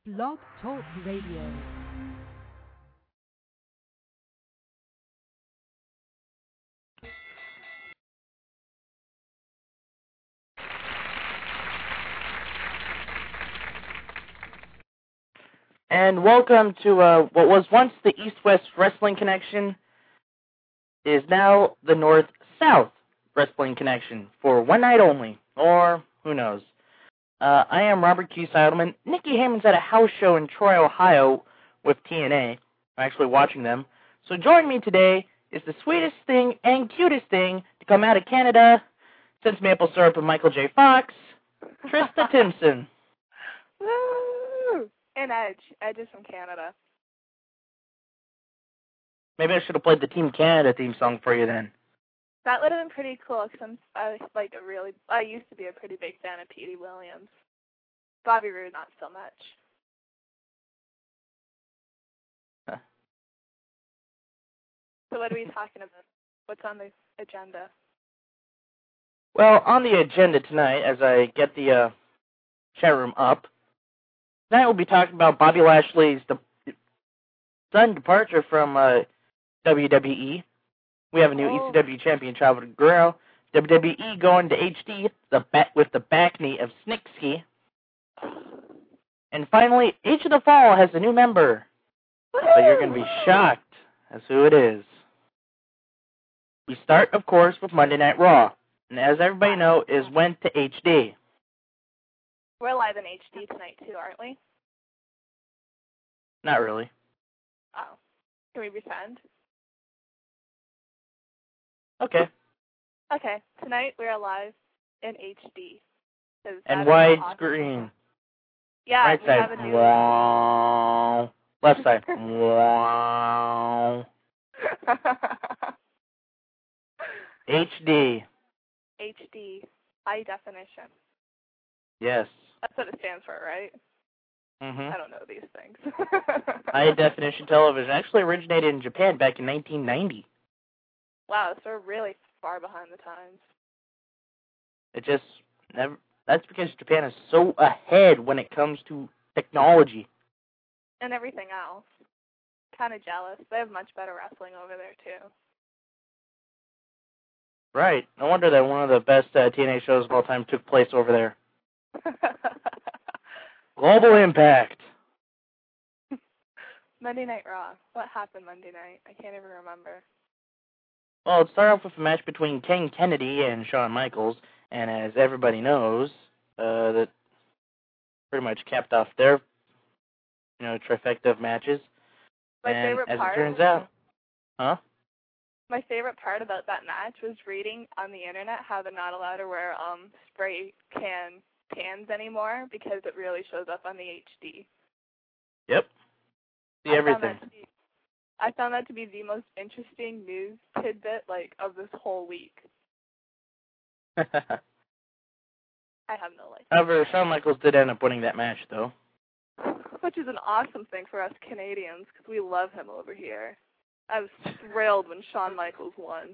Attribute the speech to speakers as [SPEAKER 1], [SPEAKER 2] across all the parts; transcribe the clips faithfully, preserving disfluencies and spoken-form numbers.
[SPEAKER 1] Blog Talk Radio.
[SPEAKER 2] And welcome to uh, what was once the East-West Wrestling Connection, is now the North-South Wrestling Connection for one night only, or who knows. Uh, I am Robert Q. Seidelman. Nikki Heyman's at a house show in Troy, Ohio with T N A. I'm actually watching them. So joining me today is the sweetest thing and cutest thing to come out of Canada since Maple Syrup and Michael J. Fox, Trista Timpson.
[SPEAKER 3] Woo! And Edge. Edge is from Canada.
[SPEAKER 2] Maybe I should have played the Team Canada theme song for you then.
[SPEAKER 3] That would have been pretty cool, because I'm I, like a really, I used to be a pretty big fan of Petey Williams. Bobby Roode, not so much.
[SPEAKER 2] Huh.
[SPEAKER 3] So what are we talking about? What's on the agenda?
[SPEAKER 2] Well, on the agenda tonight, as I get the uh, chat room up, tonight we'll be talking about Bobby Lashley's de- sudden departure from uh, W W E. We have a new
[SPEAKER 3] oh.
[SPEAKER 2] E C W champion, Chavo Guerrero. W W E going to H D the ba- with the back knee of Snitsky. And finally, H of the Fall has a new member.
[SPEAKER 3] Woo-hoo!
[SPEAKER 2] But you're going to be shocked as who it is. We start, of course, with Monday Night Raw. And as everybody knows, is went to H D.
[SPEAKER 3] We're live in H D tonight, too, aren't we?
[SPEAKER 2] Not really.
[SPEAKER 3] Oh. Can we pretend?
[SPEAKER 2] Okay.
[SPEAKER 3] Okay. Tonight we are live in H D.
[SPEAKER 2] And widescreen.
[SPEAKER 3] Awesome. Yeah,
[SPEAKER 2] right
[SPEAKER 3] we
[SPEAKER 2] side.
[SPEAKER 3] have a new...
[SPEAKER 2] Wow. Left side. Wow. H D.
[SPEAKER 3] H D. High definition.
[SPEAKER 2] Yes.
[SPEAKER 3] That's what it stands for, right?
[SPEAKER 2] Mm-hmm.
[SPEAKER 3] I don't know these things.
[SPEAKER 2] High definition television actually originated in Japan back in nineteen ninety.
[SPEAKER 3] Wow, so we're really far behind the times.
[SPEAKER 2] It just never. That's because Japan is so ahead when it comes to technology.
[SPEAKER 3] And everything else. Kind of jealous. They have much better wrestling over there, too.
[SPEAKER 2] Right. No wonder that one of the best uh, T N A shows of all time took place over there. Global Impact.
[SPEAKER 3] Monday Night Raw. What happened Monday night? I can't even remember.
[SPEAKER 2] Well, it started off with a match between Ken Kennedy and Shawn Michaels, and as everybody knows, uh, that pretty much capped off their, you know, trifecta of matches.
[SPEAKER 3] My
[SPEAKER 2] and
[SPEAKER 3] favorite
[SPEAKER 2] as
[SPEAKER 3] part,
[SPEAKER 2] it turns out, huh?
[SPEAKER 3] My favorite part about that match was reading on the internet how they're not allowed to wear um spray can pans anymore because it really shows up on the H D.
[SPEAKER 2] Yep. See
[SPEAKER 3] I
[SPEAKER 2] everything.
[SPEAKER 3] Found that to be, I found that to be the most interesting news tidbit like of this whole week. I have no life.
[SPEAKER 2] However, Shawn Michaels did end up winning that match, though.
[SPEAKER 3] Which is an awesome thing for us Canadians because we love him over here. I was thrilled when Shawn Michaels won.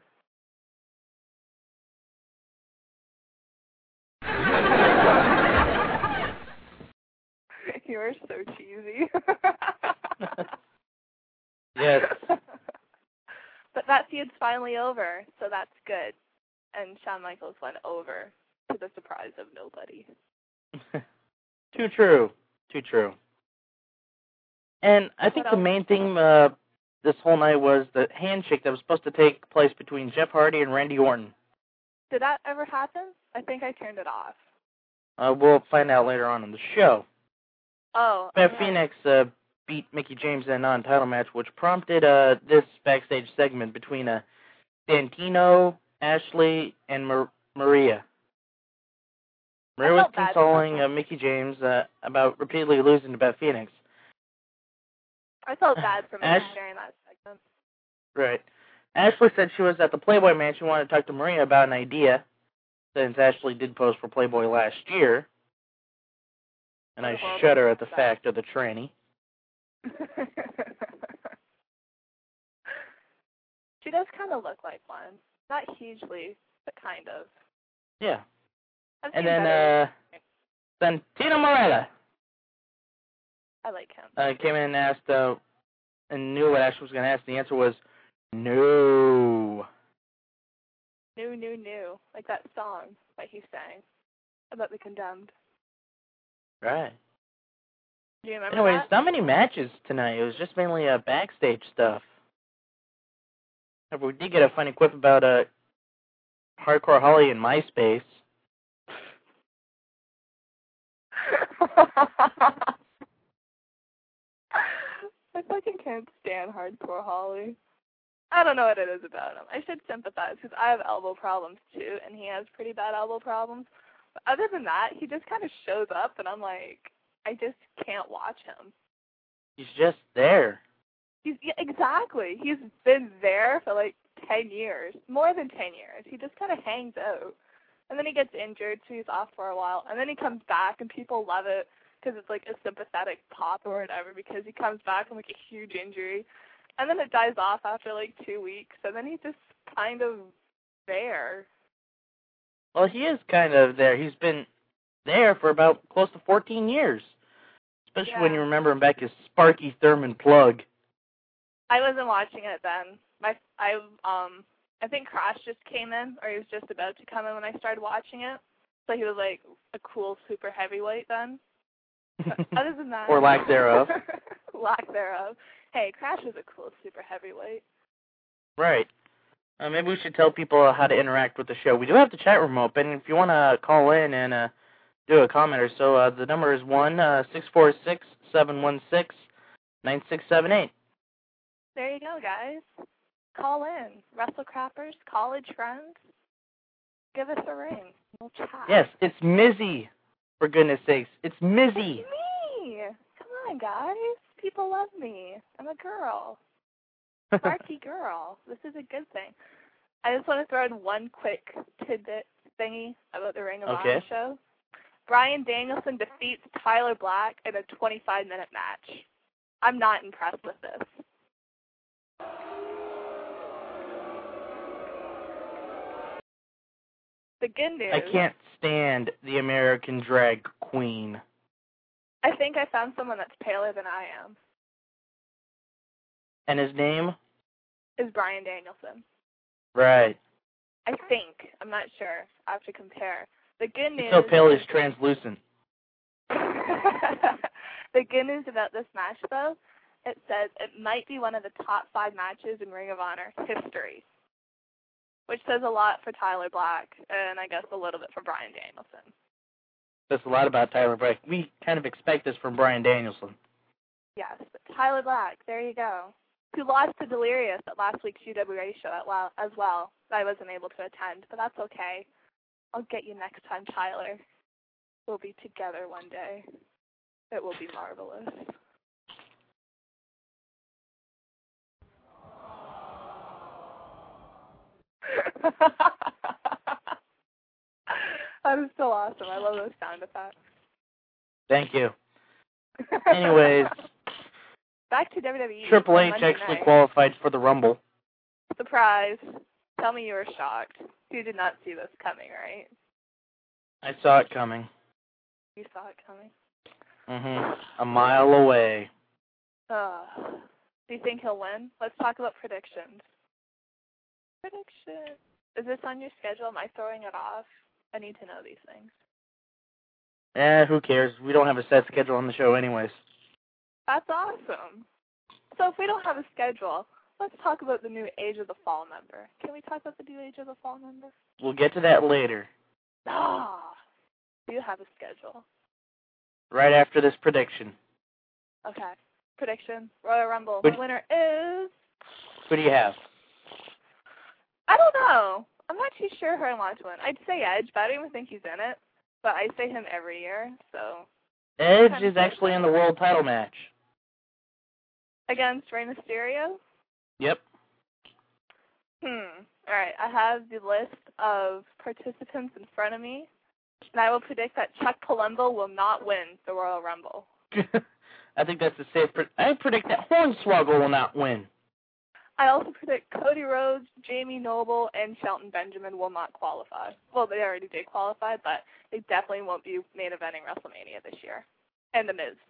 [SPEAKER 3] You are so cheesy.
[SPEAKER 2] Yes.
[SPEAKER 3] But that feud's finally over, so that's good. And Shawn Michaels went over to the surprise of nobody.
[SPEAKER 2] Too true. Too true. And I think the main thing uh, this whole night was the handshake that was supposed to take place between Jeff Hardy and Randy Orton.
[SPEAKER 3] Did that ever happen? I think I turned it off.
[SPEAKER 2] Uh, we'll find out later on in the show.
[SPEAKER 3] Oh.
[SPEAKER 2] Beth
[SPEAKER 3] okay.
[SPEAKER 2] Phoenix uh, beat Mickie James in a non-title match, which prompted uh, this backstage segment between uh, Santino, Ashley, and Mar- Maria. Maria was consoling uh, Mickie James uh, about repeatedly losing to Beth Phoenix.
[SPEAKER 3] I felt bad for Mickie
[SPEAKER 2] Ash-
[SPEAKER 3] during that segment.
[SPEAKER 2] Right. Ashley said she was at the Playboy Mansion. She wanted to talk to Maria about an idea, since Ashley did pose for Playboy last year. And I shudder at the fact of the tranny.
[SPEAKER 3] She does kind of look like one. Not hugely, but kind of.
[SPEAKER 2] Yeah.
[SPEAKER 3] I've
[SPEAKER 2] And
[SPEAKER 3] seen
[SPEAKER 2] then,
[SPEAKER 3] better.
[SPEAKER 2] uh, Santino Marella.
[SPEAKER 3] I like him.
[SPEAKER 2] I uh, came in and asked, uh, and knew what Ash was going to ask. The answer was no.
[SPEAKER 3] New, new, new. Like that song that he sang about the condemned.
[SPEAKER 2] Right.
[SPEAKER 3] Do you remember
[SPEAKER 2] Anyways,
[SPEAKER 3] that?
[SPEAKER 2] not many matches tonight. It was just mainly uh, backstage stuff. We did get a funny quip about uh, Hardcore Holly and MySpace.
[SPEAKER 3] I fucking can't stand Hardcore Holly. I don't know what it is about him. I should sympathize because I have elbow problems too, and he has pretty bad elbow problems. But other than that, he just kind of shows up, and I'm like, I just can't watch him.
[SPEAKER 2] He's just there.
[SPEAKER 3] He's yeah, exactly. He's been there for like ten years, more than ten years. He just kind of hangs out, and then he gets injured, so he's off for a while, and then he comes back, and people love it because it's like a sympathetic pop or whatever. Because he comes back from like a huge injury, and then it dies off after like two weeks, and then he's just kind of there.
[SPEAKER 2] Well, he is kind of there. He's been there for about close to fourteen years. Especially
[SPEAKER 3] Yeah.
[SPEAKER 2] when you remember him back as Sparky Thurman Plug.
[SPEAKER 3] I wasn't watching it then. My I um I think Crash just came in, or he was just about to come in when I started watching it. So he was like a cool super heavyweight then. But other than that,
[SPEAKER 2] or lack thereof.
[SPEAKER 3] lack thereof. Hey, Crash is a cool super heavyweight.
[SPEAKER 2] Right. Uh, maybe we should tell people how to interact with the show. We do have the chat room open. If you want to call in and uh, do a comment or so, uh, the number is one six four six seven one six nine six seven eight.
[SPEAKER 3] There you go, guys. Call in. Wrestle Crappers, college friends, give us a ring. We'll chat.
[SPEAKER 2] Yes, it's Mizzy, for goodness sakes. It's Mizzy.
[SPEAKER 3] It's me. Come on, guys. People love me. I'm a girl. Sparky girl. This is a good thing. I just want to throw in one quick tidbit thingy about the Ring of
[SPEAKER 2] Okay.
[SPEAKER 3] Honor show. Bryan Danielson defeats Tyler Black in a twenty-five minute match. I'm not impressed with this. The good news.
[SPEAKER 2] I can't stand the American Drag Queen.
[SPEAKER 3] I think I found someone that's paler than I am.
[SPEAKER 2] And his name?
[SPEAKER 3] Is Bryan Danielson.
[SPEAKER 2] Right.
[SPEAKER 3] I think. I'm not sure. I have to compare. The good news.
[SPEAKER 2] He's so pale he's translucent.
[SPEAKER 3] The good news about this match, though, it says it might be one of the top five matches in Ring of Honor history, which says a lot for Tyler Black, and I guess a little bit for Bryan Danielson.
[SPEAKER 2] Says a lot about Tyler Black. We kind of expect this from Bryan Danielson.
[SPEAKER 3] Yes, but Tyler Black, there you go. Who lost to Delirious at last week's U W A show at well, as well. I wasn't able to attend, but that's okay. I'll get you next time, Tyler. We'll be together one day. It will be marvelous. That is so awesome. I love those sound effects.
[SPEAKER 2] Thank you. Anyways.
[SPEAKER 3] Back to W W E.
[SPEAKER 2] Triple H
[SPEAKER 3] Monday
[SPEAKER 2] actually
[SPEAKER 3] night.
[SPEAKER 2] qualified for the Rumble.
[SPEAKER 3] Surprise. Tell me you were shocked. You did not see this coming, right?
[SPEAKER 2] I saw it coming.
[SPEAKER 3] You saw it coming?
[SPEAKER 2] Mm-hmm. A mile away.
[SPEAKER 3] Uh, do you think he'll win? Let's talk about predictions. Prediction. Is this on your schedule? Am I throwing it off? I need to know these things.
[SPEAKER 2] Eh, who cares? We don't have a set schedule on the show anyways.
[SPEAKER 3] That's awesome. So if we don't have a schedule, let's talk about the new Age of the Fall member. Can we talk about the new Age of the Fall member?
[SPEAKER 2] We'll get to that later.
[SPEAKER 3] Ah, do you have a schedule?
[SPEAKER 2] Right after this prediction.
[SPEAKER 3] Okay. Prediction. Royal Rumble.
[SPEAKER 2] Who
[SPEAKER 3] The winner is...
[SPEAKER 2] Who do you have?
[SPEAKER 3] I don't know. I'm not too sure who I want to win. I'd say Edge, but I don't even think he's in it. But I say him every year, so...
[SPEAKER 2] Edge is actually in the world title match.
[SPEAKER 3] Against Rey Mysterio?
[SPEAKER 2] Yep.
[SPEAKER 3] Hmm. Alright, I have the list of participants in front of me, and I will predict that Chuck Palumbo will not win the Royal Rumble.
[SPEAKER 2] I think that's a safe... Pre- I predict that Hornswoggle will not win.
[SPEAKER 3] I also predict Cody Rhodes, Jamie Noble, and Shelton Benjamin will not qualify. Well, they already did qualify, but they definitely won't be main eventing WrestleMania this year. And The Miz.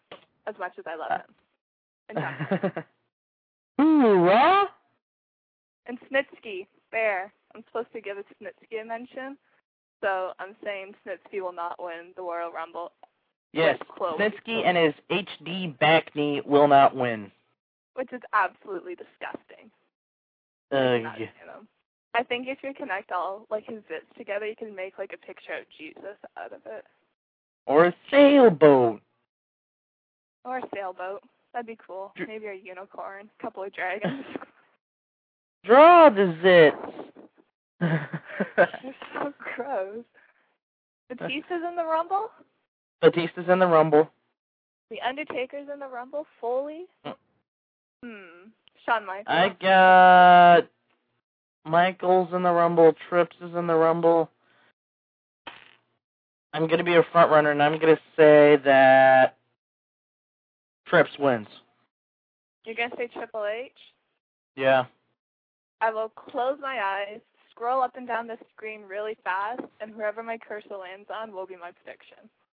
[SPEAKER 3] as much as I love him. And John
[SPEAKER 2] Hoorah!
[SPEAKER 3] And Snitsky, Bear. I'm supposed to give a Snitsky a mention, so I'm saying Snitsky will not win the Royal Rumble.
[SPEAKER 2] Yes, Snitsky and his H D back knee will not win.
[SPEAKER 3] Which is absolutely disgusting.
[SPEAKER 2] Ugh.
[SPEAKER 3] I think if you connect all like his bits together, you can make like a picture of Jesus out of it.
[SPEAKER 2] Or a sailboat.
[SPEAKER 3] Or a sailboat. That'd be cool. Maybe a unicorn, a couple of dragons.
[SPEAKER 2] Draw the zits.
[SPEAKER 3] You're so gross. Batista's in the Rumble?
[SPEAKER 2] Batista's in the Rumble.
[SPEAKER 3] The Undertaker's in the Rumble? Foley?
[SPEAKER 2] Mm.
[SPEAKER 3] Hmm. Shawn Michaels.
[SPEAKER 2] I got Michaels in the Rumble. Trips is in the Rumble. I'm going to be a front runner, and I'm going to say that Trips wins.
[SPEAKER 3] You're going to say Triple H?
[SPEAKER 2] Yeah.
[SPEAKER 3] I will close my eyes, scroll up and down the screen really fast, and whoever my cursor lands on will be my prediction.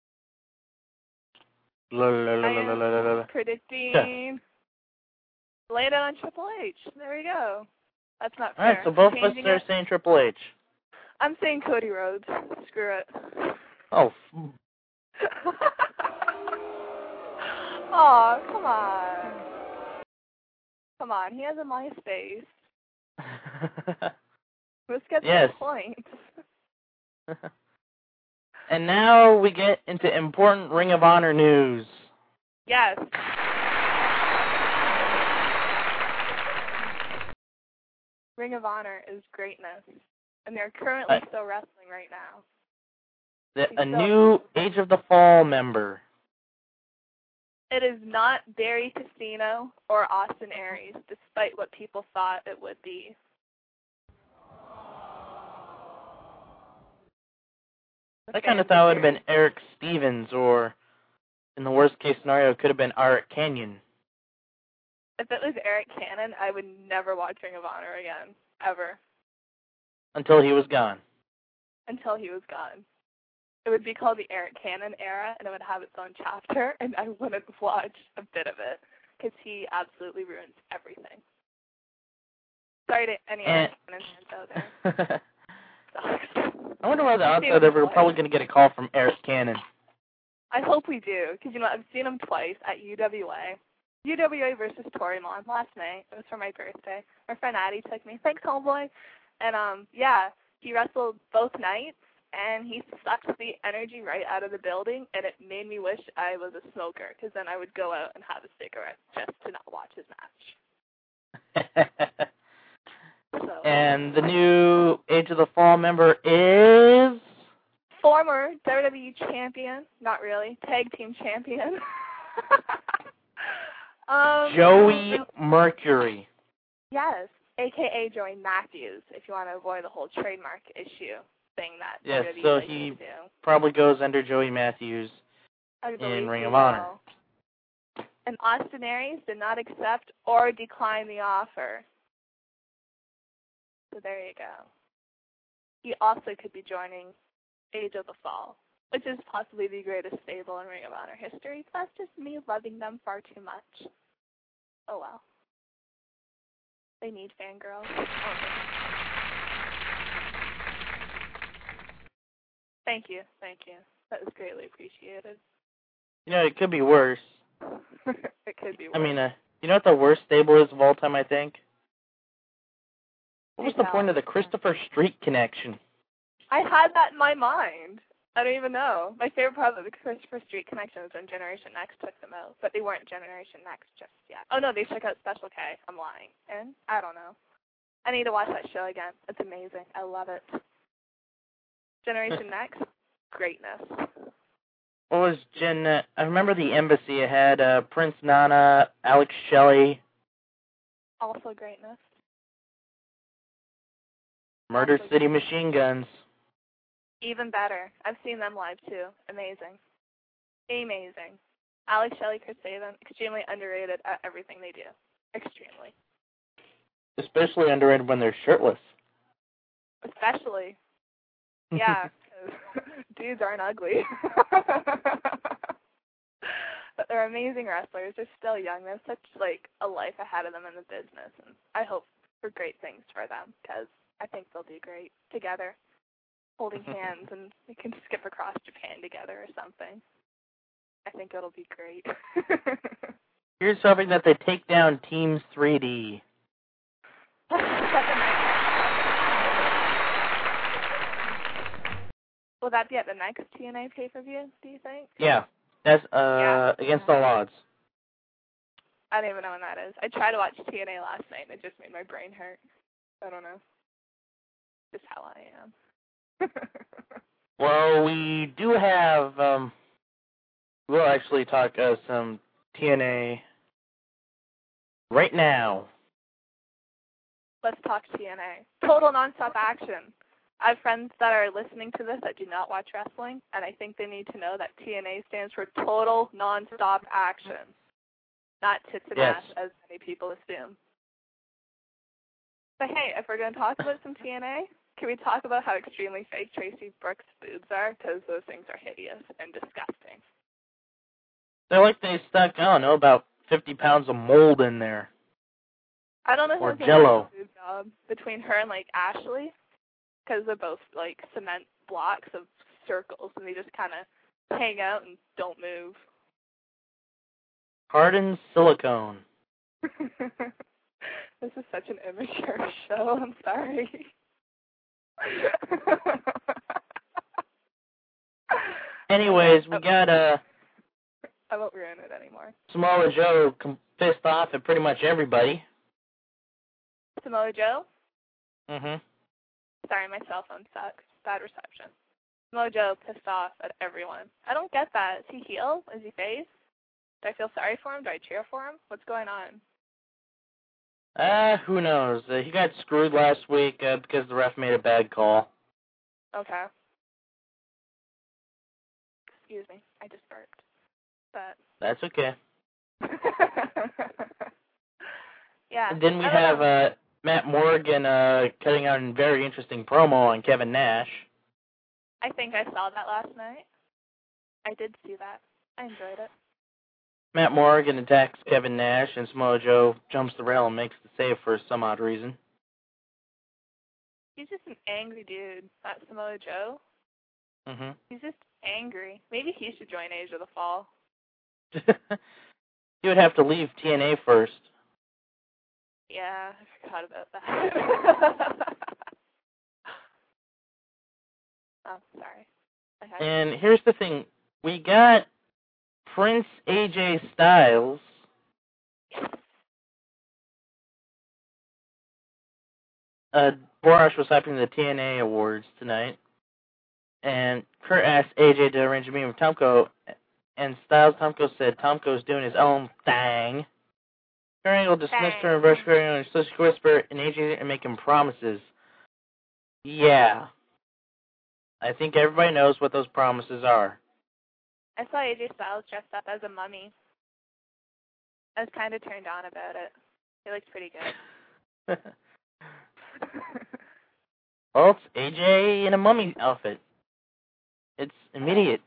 [SPEAKER 2] La, la, la,
[SPEAKER 3] I
[SPEAKER 2] la, la, la, la.
[SPEAKER 3] am predicting...
[SPEAKER 2] Yeah.
[SPEAKER 3] Lay it on Triple H. There we go. That's not fair.
[SPEAKER 2] Alright, so both of us
[SPEAKER 3] Changing
[SPEAKER 2] are
[SPEAKER 3] it.
[SPEAKER 2] saying Triple H.
[SPEAKER 3] I'm saying Cody Rhodes. Screw it.
[SPEAKER 2] Oh.
[SPEAKER 3] Aw, come on. Come on, he has a MySpace. Let's get
[SPEAKER 2] Yes.
[SPEAKER 3] to the point.
[SPEAKER 2] And now we get into important Ring of Honor news.
[SPEAKER 3] Yes. Ring of Honor is greatness, and they're currently
[SPEAKER 2] Right.
[SPEAKER 3] still wrestling right now.
[SPEAKER 2] The,
[SPEAKER 3] She's
[SPEAKER 2] a
[SPEAKER 3] still-
[SPEAKER 2] new Age of the Fall member.
[SPEAKER 3] It is not Barry Casino or Austin Aries, despite what people thought it would be.
[SPEAKER 2] I kind of thought it would have been Eric Stevens, or, in the worst case scenario, it could have been Art Canyon.
[SPEAKER 3] If it was Eric Cannon, I would never watch Ring of Honor again, ever,
[SPEAKER 2] Until he was gone.
[SPEAKER 3] until he was gone. It would be called the Eric Cannon era, and it would have its own chapter, and I wouldn't watch a bit of it, because he absolutely ruins everything. Sorry to any
[SPEAKER 2] And-
[SPEAKER 3] Eric Cannon fans out there. Sucks.
[SPEAKER 2] I wonder why the
[SPEAKER 3] I've seen
[SPEAKER 2] outside
[SPEAKER 3] him
[SPEAKER 2] ever
[SPEAKER 3] twice.
[SPEAKER 2] probably going to get a call from Eric Cannon.
[SPEAKER 3] I hope we do, because, you know, I've seen him twice at U W A. U W A versus Torimon last May. It was for my birthday. My friend Addie took me. Thanks, homeboy. And, um, yeah, he wrestled both nights, and he sucked the energy right out of the building, and it made me wish I was a smoker, because then I would go out and have a cigarette just to not watch his match. So,
[SPEAKER 2] And the new Age of the Fall member is...
[SPEAKER 3] former W W E champion, not really, tag team champion. um,
[SPEAKER 2] Joey Mercury.
[SPEAKER 3] Yes, a k a. Joey Matthews, if you want to avoid the whole trademark issue thing that
[SPEAKER 2] Yes,
[SPEAKER 3] W W E
[SPEAKER 2] so
[SPEAKER 3] likes
[SPEAKER 2] he
[SPEAKER 3] to do.
[SPEAKER 2] probably goes under Joey Matthews.
[SPEAKER 3] I believe
[SPEAKER 2] Ring
[SPEAKER 3] he
[SPEAKER 2] of Honor.
[SPEAKER 3] will. And Austin Aries did not accept or decline the offer. So there you go. He also could be joining Age of the Fall, which is possibly the greatest stable in Ring of Honor history. That's just me loving them far too much. Oh well. They need fangirls. Oh, thank you, thank you. That was greatly appreciated.
[SPEAKER 2] You know, it could be worse.
[SPEAKER 3] It could be worse.
[SPEAKER 2] I mean, uh, you know what the worst stable is of all time, I think? What was the
[SPEAKER 3] Yeah.
[SPEAKER 2] point of the Christopher Street connection?
[SPEAKER 3] I had that in my mind. I don't even know. My favorite part of the Christopher Street connection was when Generation Next took them out, but they weren't Generation Next just yet. Oh no, they took out Special K. I'm lying. And I don't know. I need to watch that show again. It's amazing. I love it. Generation Next, greatness.
[SPEAKER 2] What was Gen... Uh, I remember the Embassy. It had uh, Prince Nana, Alex Shelley,
[SPEAKER 3] Also greatness.
[SPEAKER 2] Murder
[SPEAKER 3] Also
[SPEAKER 2] City
[SPEAKER 3] great.
[SPEAKER 2] Machine Guns.
[SPEAKER 3] Even better. I've seen them live too. Amazing. Amazing. Alex Shelley, Chris Sabin, extremely underrated at everything they do. Extremely.
[SPEAKER 2] Especially underrated when they're shirtless.
[SPEAKER 3] Especially. Yeah. 'Cause dudes aren't ugly. But they're amazing wrestlers. They're still young. They have such like a life ahead of them in the business, and I hope for great things for them because I think they'll do great together, holding hands, and we can skip across Japan together or something. I think it'll be great.
[SPEAKER 2] Here's hoping that they take down Team three D.
[SPEAKER 3] Will that be at the next T N A pay-per-view, do you think?
[SPEAKER 2] Yeah. That's uh
[SPEAKER 3] yeah.
[SPEAKER 2] against all odds.
[SPEAKER 3] I don't even know when that is. I tried to watch T N A last night, and it just made my brain hurt. I don't know. Just how I am.
[SPEAKER 2] Well, we do have, um, we'll actually talk uh, some T N A right now.
[SPEAKER 3] Let's talk T N A. Total nonstop action. I have friends that are listening to this that do not watch wrestling, and I think they need to know that T N A stands for total nonstop action, not tits and
[SPEAKER 2] yes.
[SPEAKER 3] ass, as many people assume. But hey, if we're going to talk about some T N A, can we talk about how extremely fake Tracy Brooks' boobs are? Because those things are hideous and disgusting.
[SPEAKER 2] They're like they stuck, I don't know, about fifty pounds of mold in there.
[SPEAKER 3] I don't know
[SPEAKER 2] or
[SPEAKER 3] who's
[SPEAKER 2] Jello.
[SPEAKER 3] a boob job between her and, like, Ashley, because they're both, like, cement blocks of circles, and they just kind of hang out and don't move.
[SPEAKER 2] Hardened silicone.
[SPEAKER 3] This is such an immature show. I'm sorry.
[SPEAKER 2] Anyways, we got uh,
[SPEAKER 3] I won't ruin it anymore.
[SPEAKER 2] Samoa Joe com- pissed off at pretty much everybody.
[SPEAKER 3] Samoa Joe?
[SPEAKER 2] Mm-hmm.
[SPEAKER 3] Sorry, my cell phone sucks. Bad reception. Samoa Joe pissed off at everyone. I don't get that. Is he heel? Is he face? Do I feel sorry for him? Do I cheer for him? What's going on?
[SPEAKER 2] Ah, uh, who knows? Uh, he got screwed last week uh, because the ref made a bad call.
[SPEAKER 3] Okay. Excuse me. I just burped. But
[SPEAKER 2] that's okay.
[SPEAKER 3] Yeah.
[SPEAKER 2] And then we have uh, Matt Morgan uh, cutting out a very interesting promo on Kevin Nash.
[SPEAKER 3] I think I saw that last night. I did see that. I enjoyed it.
[SPEAKER 2] Matt Morgan attacks Kevin Nash, and Samoa Joe jumps the rail and makes the save for some odd reason.
[SPEAKER 3] He's just an angry dude, that Samoa Joe.
[SPEAKER 2] Mm-hmm.
[SPEAKER 3] He's just angry. Maybe he should join Age of the Fall.
[SPEAKER 2] He would have to leave T N A first.
[SPEAKER 3] Yeah, I forgot about that. Oh, sorry. Okay.
[SPEAKER 2] And here's the thing. We got Prince A J Styles. Uh, Borash was hyping the T N A Awards tonight. And Kurt asked A J to arrange a meeting with Tomko. And Styles Tomko said Tomko's doing his own thing. Kurt Angle dismissed her and brushed her and so she whispered, and A J didn't make him promises. Yeah. I think everybody knows what those promises are.
[SPEAKER 3] I saw A J Styles dressed up as a mummy. I was kind of turned on about it. He looked pretty good.
[SPEAKER 2] Well, it's A J in a mummy outfit. It's immediate.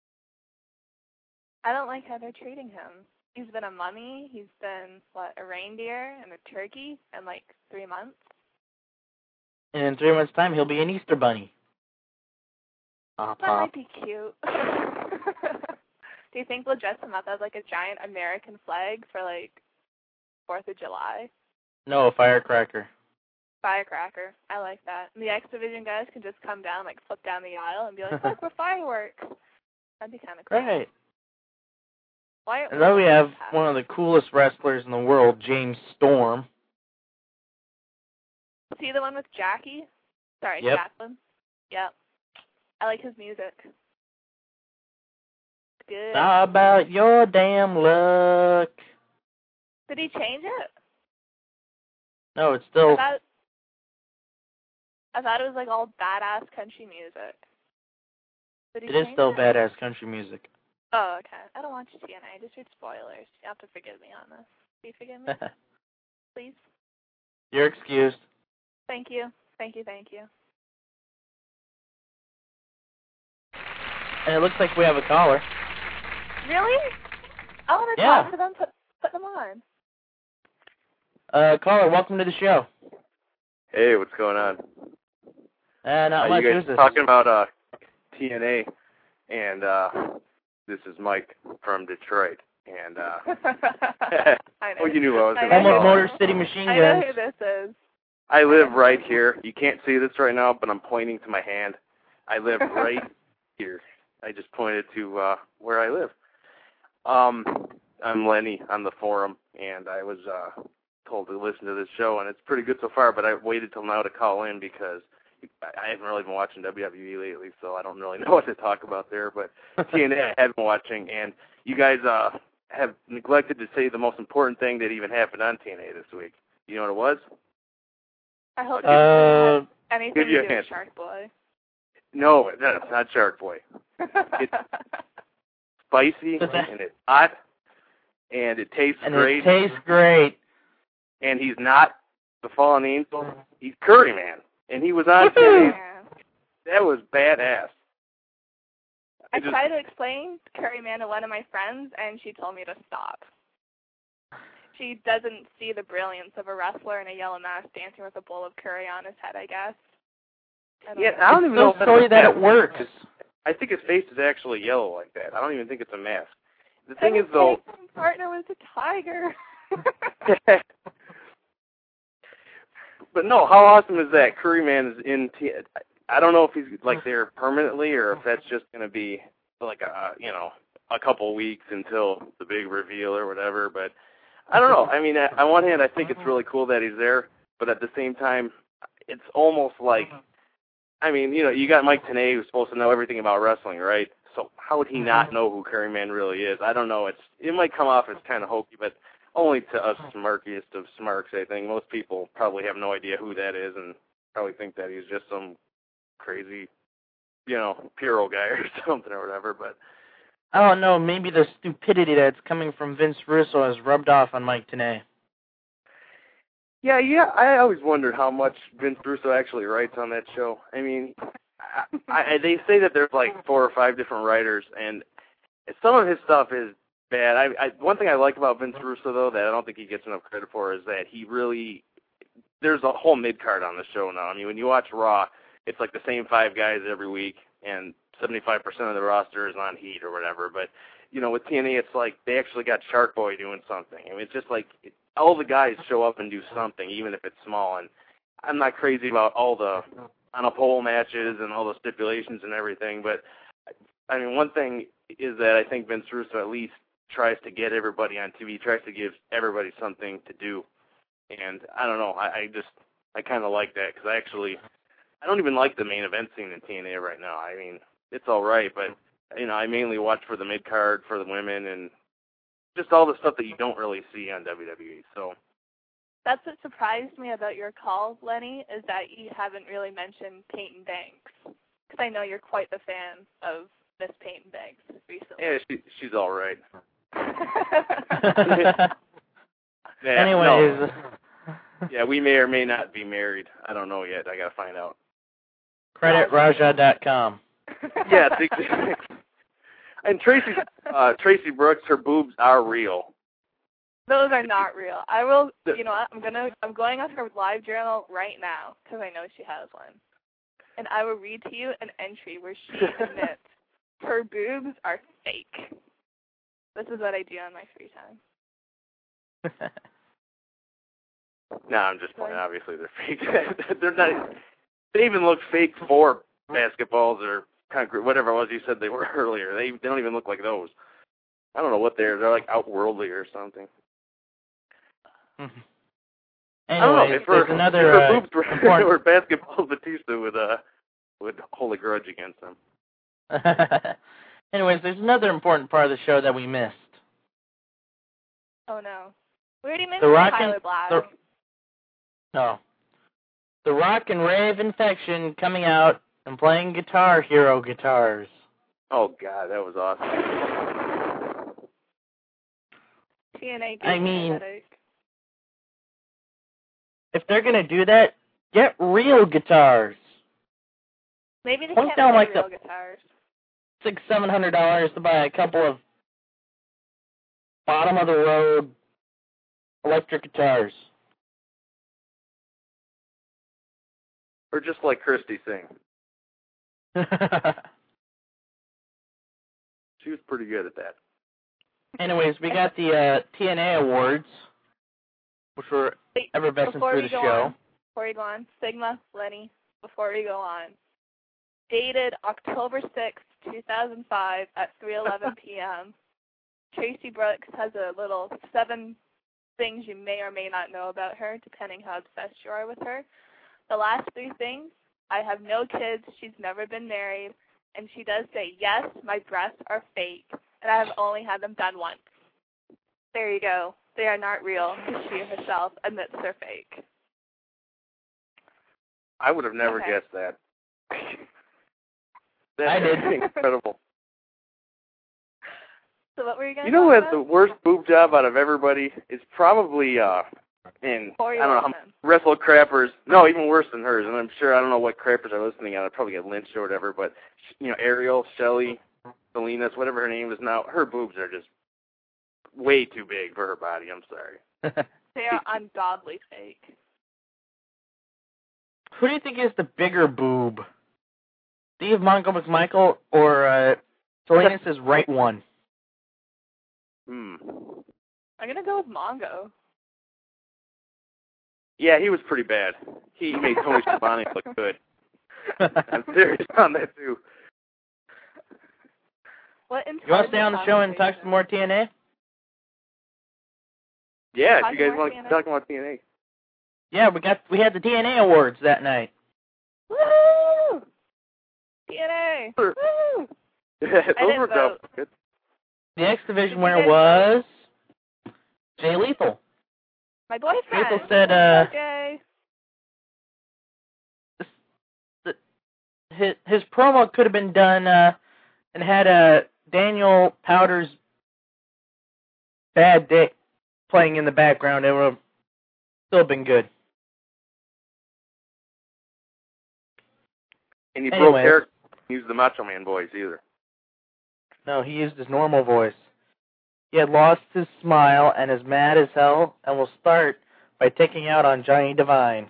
[SPEAKER 3] I don't like how they're treating him. He's been a mummy. He's been, what, a reindeer and a turkey in, like, three months?
[SPEAKER 2] And in three months' time, he'll be an Easter bunny. Pop,
[SPEAKER 3] that
[SPEAKER 2] pop.
[SPEAKER 3] might be cute. Do you think we'll dress him up as, like, a giant American flag for, like, fourth of July?
[SPEAKER 2] No, a firecracker.
[SPEAKER 3] Firecracker. I like that. And the X Division guys can just come down, like, flip down the aisle and be like, look, we're fireworks. That'd be kind of cool.
[SPEAKER 2] Right.
[SPEAKER 3] Why,
[SPEAKER 2] and then we have one of the coolest wrestlers in the world, James Storm.
[SPEAKER 3] See the one with Jackie? Sorry,
[SPEAKER 2] yep.
[SPEAKER 3] Jacqueline. Yep. I like his music. Good.
[SPEAKER 2] How about your damn luck?
[SPEAKER 3] Did he change it?
[SPEAKER 2] No, it's still...
[SPEAKER 3] I thought, I thought it was like all badass country music. Did he
[SPEAKER 2] it is still
[SPEAKER 3] it?
[SPEAKER 2] badass country music.
[SPEAKER 3] Oh, okay. I don't watch T N A. I just read spoilers. You have to forgive me on this. Will you forgive me? Please?
[SPEAKER 2] You're excused.
[SPEAKER 3] Thank you. Thank you, thank you.
[SPEAKER 2] And it looks like we have a caller.
[SPEAKER 3] Really? I want to
[SPEAKER 2] Yeah.
[SPEAKER 3] talk to them. Put put them on.
[SPEAKER 2] Uh, caller, welcome to the show.
[SPEAKER 4] Hey, what's going on?
[SPEAKER 2] Uh, not
[SPEAKER 4] uh,
[SPEAKER 2] much.
[SPEAKER 4] you
[SPEAKER 2] Who's
[SPEAKER 4] guys
[SPEAKER 2] this?
[SPEAKER 4] talking about uh, T N A, and uh, this is Mike from Detroit. And uh,
[SPEAKER 3] I know.
[SPEAKER 4] oh, you knew I was
[SPEAKER 3] I
[SPEAKER 4] going
[SPEAKER 3] know
[SPEAKER 4] to
[SPEAKER 2] Home
[SPEAKER 3] who
[SPEAKER 2] of
[SPEAKER 4] call.
[SPEAKER 2] Motor City Machine
[SPEAKER 3] I
[SPEAKER 2] Guns.
[SPEAKER 3] know who this is.
[SPEAKER 4] I live right here. You can't see this right now, but I'm pointing to my hand. I live right here. I just pointed to uh, where I live. Um, I'm Lenny on the forum, and I was uh, told to listen to this show, and it's pretty good so far, but I waited till now to call in because I haven't really been watching W W E lately, so I don't really know what to talk about there. But T N A I have been watching, and you guys uh, have neglected to say the most important thing that even happened on T N A this week. You know what it was?
[SPEAKER 3] I hope it
[SPEAKER 2] Uh,
[SPEAKER 3] doesn't have anything
[SPEAKER 4] give you
[SPEAKER 3] to
[SPEAKER 4] a
[SPEAKER 3] do with
[SPEAKER 4] hint.
[SPEAKER 3] Shark Boy.
[SPEAKER 4] No, that's not Shark Boy. It's spicy,
[SPEAKER 2] Does that-
[SPEAKER 4] and it's hot, and it tastes
[SPEAKER 2] and
[SPEAKER 4] great.
[SPEAKER 2] it tastes great.
[SPEAKER 4] And he's not the Fallen Angel. He's Curry Man, and he was on T N A.
[SPEAKER 3] Yeah.
[SPEAKER 4] That was badass.
[SPEAKER 3] I
[SPEAKER 4] just-
[SPEAKER 3] tried to explain Curry Man to one of my friends, and she told me to stop. She doesn't see the brilliance of a wrestler in a yellow mask dancing with a bowl of curry on his head, I guess. I don't
[SPEAKER 4] Yeah,
[SPEAKER 3] know.
[SPEAKER 4] I don't
[SPEAKER 2] It's
[SPEAKER 4] even know
[SPEAKER 2] so
[SPEAKER 4] if
[SPEAKER 2] sorry
[SPEAKER 4] that's
[SPEAKER 2] that
[SPEAKER 4] a
[SPEAKER 2] it works.
[SPEAKER 4] I think his face is actually yellow like that. I don't even think it's a mask. The
[SPEAKER 3] And
[SPEAKER 4] thing
[SPEAKER 3] his
[SPEAKER 4] is, though,
[SPEAKER 3] tag team partner was a tiger.
[SPEAKER 4] but no, how awesome is that? Curry Man is in. T- I don't know if he's like there permanently or if that's just going to be like a you know a couple weeks until the big reveal or whatever. But I don't know. I mean, on one hand, I think it's really cool that he's there, but at the same time, it's almost like. I mean, you know, you got Mike Tenay who's supposed to know everything about wrestling, right? So how would he not know who Curry Man really is? I don't know. It's it might come off as kind of hokey, but only to us smarkiest of smarks, I think. Most people probably have no idea who that is and probably think that he's just some crazy, you know, Puro guy or something or whatever. But
[SPEAKER 2] Oh, no, maybe the stupidity that's coming from Vince Russo has rubbed off on Mike Tenay.
[SPEAKER 4] yeah, yeah, I always wondered how much Vince Russo actually writes on that show. I mean, I, I, they say that there's like four or five different writers, and some of his stuff is bad. I, I one thing I like about Vince Russo though that I don't think he gets enough credit for is that he really there's a whole mid card on the show now. I mean, when you watch Raw, it's like the same five guys every week, and seventy-five percent of the roster is on Heat or whatever. But you know, with T N A, it's like they actually got Shark Boy doing something. I mean, it's just like all the guys show up and do something, even if it's small. And I'm not crazy about all the on a pole matches and all the stipulations and everything, but I mean, one thing is that I think Vince Russo at least tries to get everybody on T V, tries to give everybody something to do. And I don't know, I, I just, I kind of like that because I actually, I don't even like the main event scene in T N A right now. I mean, it's all right, but, you know, I mainly watch for the mid-card, for the women, and just all the stuff that you don't really see on W W E. So
[SPEAKER 3] That's what surprised me about your call, Lenny, is that you haven't really mentioned Peyton Banks. Because I know you're quite the fan of Miss Peyton Banks recently.
[SPEAKER 4] yeah, she, she's all right. Yeah,
[SPEAKER 2] Anyways,
[SPEAKER 4] no. Yeah, we may or may not be married. I don't know yet. I got to find out.
[SPEAKER 2] credit raja dot com.
[SPEAKER 4] Yeah, it's exactly. And Tracy, uh, Tracy Brooks, her boobs are real.
[SPEAKER 3] Those are not real. I will, you know what, I'm gonna, I'm going on her live journal right now, because I know she has one. And I will read to you an entry where she admits her boobs are fake. This is what I do on my free time.
[SPEAKER 4] No, I'm just playing. Obviously, they're fake. They're not. They even look fake for basketballs or concrete, whatever it was you said they were earlier. They they don't even look like those. I don't know what they're. They're like outworldly or something. I don't know.
[SPEAKER 2] Anyways,
[SPEAKER 4] If her,
[SPEAKER 2] there's another
[SPEAKER 4] if her
[SPEAKER 2] uh,
[SPEAKER 4] boobs were,
[SPEAKER 2] important...
[SPEAKER 4] were basketballs, Batista would uh would hold a grudge against them.
[SPEAKER 2] Anyways, there's another important part of the show that we missed.
[SPEAKER 3] Oh no, we already mentioned
[SPEAKER 2] The Rock
[SPEAKER 3] Tyler
[SPEAKER 2] and,
[SPEAKER 3] Black.
[SPEAKER 2] the, no. The Rock and Rave Infection coming out and playing Guitar Hero guitars.
[SPEAKER 4] Oh God, that was awesome.
[SPEAKER 3] T N A
[SPEAKER 2] I
[SPEAKER 3] gave me a
[SPEAKER 2] mean,
[SPEAKER 3] headache.
[SPEAKER 2] if they're gonna do that, get real guitars.
[SPEAKER 3] Maybe they
[SPEAKER 2] Don't
[SPEAKER 3] can't
[SPEAKER 2] sound
[SPEAKER 3] play
[SPEAKER 2] like
[SPEAKER 3] real
[SPEAKER 2] the-
[SPEAKER 3] guitars.
[SPEAKER 2] Six, seven hundred dollars to buy a couple of bottom of the road electric guitars.
[SPEAKER 4] Or just like Christy sing. She was pretty good at that.
[SPEAKER 2] Anyways, we got the uh, T N A awards, which were
[SPEAKER 3] Wait,
[SPEAKER 2] effervescent
[SPEAKER 3] before
[SPEAKER 2] through
[SPEAKER 3] we
[SPEAKER 2] the
[SPEAKER 3] go
[SPEAKER 2] show.
[SPEAKER 3] on, before we go on, Sigma, Lenny, before we go on, dated October sixth, two thousand five at three eleven p.m., Tracy Brooks has a little seven things you may or may not know about her, depending how obsessed you are with her. The last three things: I have no kids, she's never been married, and she does say, yes, my breasts are fake, and I have only had them done once. There you go. They are not real, because she herself admits they're fake.
[SPEAKER 4] I would have never
[SPEAKER 3] Okay.
[SPEAKER 4] guessed that. That's
[SPEAKER 2] I did.
[SPEAKER 4] incredible.
[SPEAKER 3] So what were you going
[SPEAKER 4] You
[SPEAKER 3] to
[SPEAKER 4] know
[SPEAKER 3] talk
[SPEAKER 4] what the
[SPEAKER 3] about?
[SPEAKER 4] worst boob job out of everybody is probably uh in
[SPEAKER 3] Corey
[SPEAKER 4] I don't know how
[SPEAKER 3] Wilson.
[SPEAKER 4] wrestle crappers. No, even worse than hers. And I'm sure I don't know what crappers are listening. I'd probably get lynched or whatever. But you know, Ariel, Shelley, Salinas, whatever her name is now, her boobs are just way too big for her body. I'm sorry.
[SPEAKER 3] They are ungodly fake.
[SPEAKER 2] Who do you think is the bigger boob? Steve Mongo McMichael or uh, Salinas' right one?
[SPEAKER 4] Hmm.
[SPEAKER 3] I'm going to go with Mongo.
[SPEAKER 4] Yeah, he was pretty bad. He made Tony Schiavone look good. I'm serious on that too.
[SPEAKER 3] What
[SPEAKER 2] You want to stay on the show and talk some more T N A?
[SPEAKER 4] Yeah, if
[SPEAKER 3] Talking
[SPEAKER 4] you guys
[SPEAKER 3] more
[SPEAKER 4] want
[SPEAKER 3] T N
[SPEAKER 4] to
[SPEAKER 3] A?
[SPEAKER 4] talk about T N A.
[SPEAKER 2] Yeah, we got we had the T N A awards that night.
[SPEAKER 3] Woo! T N A!
[SPEAKER 4] Sure.
[SPEAKER 3] Woo!
[SPEAKER 4] Those
[SPEAKER 3] didn't
[SPEAKER 4] worked out
[SPEAKER 3] vote.
[SPEAKER 4] good.
[SPEAKER 2] The X Division
[SPEAKER 3] Did you
[SPEAKER 2] winner
[SPEAKER 3] guys
[SPEAKER 2] was Jay Lethal.
[SPEAKER 3] My boyfriend.
[SPEAKER 2] Lethal said, uh,
[SPEAKER 3] Okay.
[SPEAKER 2] His his promo could have been done uh, and had uh, Daniel Powder's Bad Day playing in the background. It would have still been good.
[SPEAKER 4] And he
[SPEAKER 2] Anyways.
[SPEAKER 4] broke character. He used the Macho Man voice either.
[SPEAKER 2] No, he used his normal voice. He had lost his smile and is mad as hell and will start by taking out on Johnny Devine.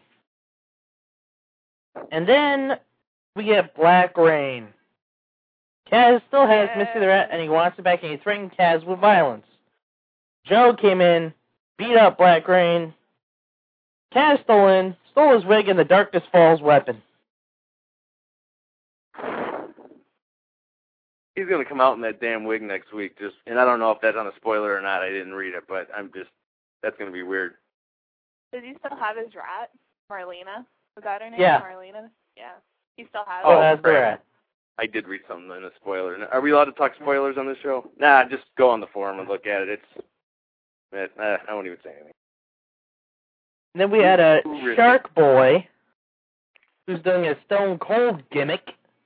[SPEAKER 2] And then we get Black Rain. Kaz still has
[SPEAKER 3] Yeah.
[SPEAKER 2] Missy the Rat and he wants it back and he threatened Kaz with violence. Joe came in, beat up Black Rain. Kaz stole in, stole his wig and the Darkness Falls weapon.
[SPEAKER 4] He's gonna come out in that damn wig next week. Just, and I don't know if that's on a spoiler or not. I didn't read it, but I'm just, that's gonna be weird.
[SPEAKER 3] Does he still have his rat? Marlena? Was that her name?
[SPEAKER 2] Yeah.
[SPEAKER 3] Marlena? Yeah. He still has
[SPEAKER 2] Oh,
[SPEAKER 3] it.
[SPEAKER 2] that's the
[SPEAKER 4] crap.
[SPEAKER 2] rat.
[SPEAKER 4] I did read something in a spoiler. Are we allowed to talk spoilers on this show? Nah, just go on the forum and look at it. It's, it, uh, I won't even say anything.
[SPEAKER 2] And then we had a
[SPEAKER 4] Who really?
[SPEAKER 2] Shark Boy who's doing a Stone Cold gimmick.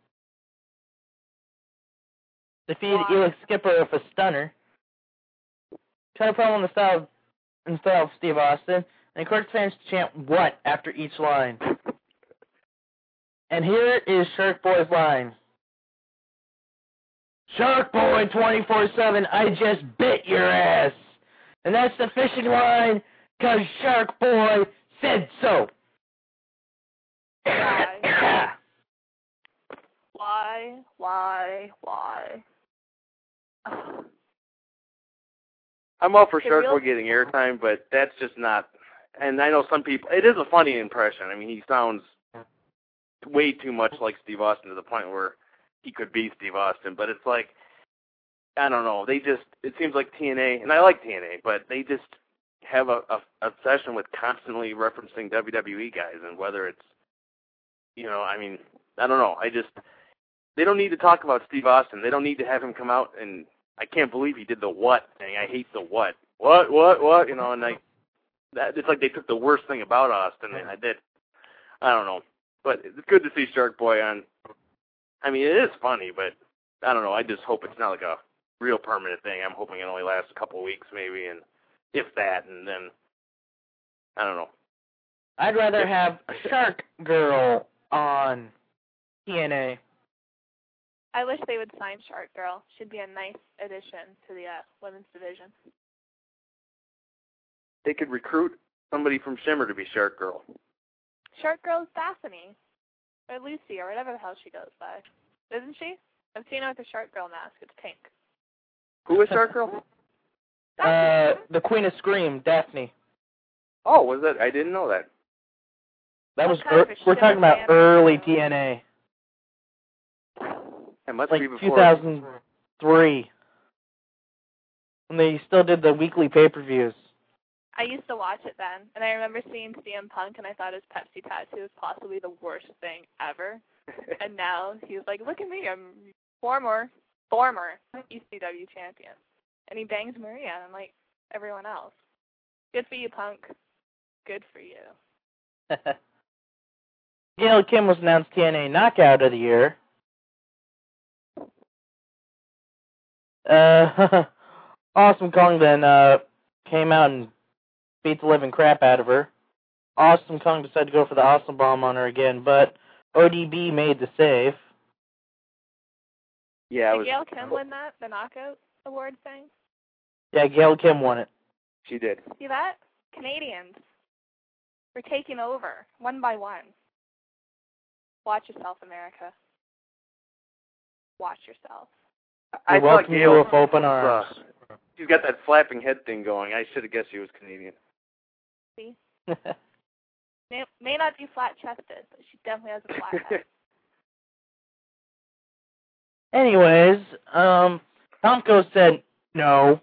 [SPEAKER 2] Defeated
[SPEAKER 3] Why?
[SPEAKER 2] Elix Skipper with a stunner. Trying to promo in the style of, in the style of Steve Austin. And of course fans chant what after each line. And here is Shark Boy's line. Shark Boy twenty-four seven, I just bit your ass. And that's the fishing line, cause Shark Boy said so.
[SPEAKER 3] Why? Why? Why? Why? Ugh.
[SPEAKER 4] I'm all for
[SPEAKER 3] The
[SPEAKER 4] Shark
[SPEAKER 3] real-
[SPEAKER 4] Boy getting airtime, but that's just not. And I know some people. It is a funny impression. I mean, he sounds way too much like Steve Austin to the point where he could be Steve Austin. But it's like, I don't know. They just. It seems like T N A, and I like T N A, but they just have a, a obsession with constantly referencing W W E guys, and whether it's, you know, I mean, I don't know. I just. They don't need to talk about Steve Austin. They don't need to have him come out and. I can't believe he did the what thing. I hate the what. What, what, what? You know, and I, that, it's like they took the worst thing about Austin, and I did. I don't know. But it's good to see Shark Boy on. I mean, it is funny, but I don't know. I just hope it's not like a real permanent thing. I'm hoping it only lasts a couple of weeks, maybe, and if that, and then, I don't know.
[SPEAKER 2] I'd rather have Shark Girl on T N A.
[SPEAKER 3] I wish they would sign Shark Girl. Should be a nice addition to the uh, women's division.
[SPEAKER 4] they could recruit somebody from Shimmer to be Shark Girl.
[SPEAKER 3] Shark Girl's Bethany. Or Lucy, or whatever the hell she goes by. Isn't she? I've seen her with a Shark Girl mask. It's pink.
[SPEAKER 4] Who is Shark Girl?
[SPEAKER 2] Uh, the Queen of Scream, Daphne.
[SPEAKER 4] Oh, was that? I didn't know that.
[SPEAKER 2] That was,
[SPEAKER 3] What kind of
[SPEAKER 2] er,
[SPEAKER 3] a
[SPEAKER 2] we're
[SPEAKER 3] Shimmer
[SPEAKER 2] talking about
[SPEAKER 3] fan?
[SPEAKER 2] early T N A.
[SPEAKER 4] It must
[SPEAKER 2] Like
[SPEAKER 4] be before.
[SPEAKER 2] two thousand three. When they still did the weekly pay-per-views.
[SPEAKER 3] I used to watch it then, and I remember seeing C M Punk, and I thought his Pepsi tattoo was possibly the worst thing ever. And now he's like, look at me, I'm former, former E C W champion. And he bangs Maria, and I'm like everyone else. Good for you, Punk. Good for you.
[SPEAKER 2] Gail Kim was announced T N A Knockout of the Year. Uh, Awesome Kong then uh, came out and beat the living crap out of her. Awesome Kong decided to go for the Awesome Bomb on her again, but O D B made the save.
[SPEAKER 4] Yeah, it
[SPEAKER 3] Did
[SPEAKER 4] was,
[SPEAKER 3] Gail Kim win that, the knockout award thing?
[SPEAKER 2] Yeah, Gail Kim won it.
[SPEAKER 4] she did.
[SPEAKER 3] See that? Canadians. We're taking over, one by one. Watch yourself, America. Watch yourself.
[SPEAKER 4] I
[SPEAKER 2] You're
[SPEAKER 4] thought
[SPEAKER 2] welcome
[SPEAKER 4] Gail
[SPEAKER 2] with open arms.
[SPEAKER 4] Uh, she's got that flapping head thing going. I should have guessed she was Canadian.
[SPEAKER 3] See? May, may not be flat-chested, but she definitely has a flat head.
[SPEAKER 2] Anyways, um, Tomko said no.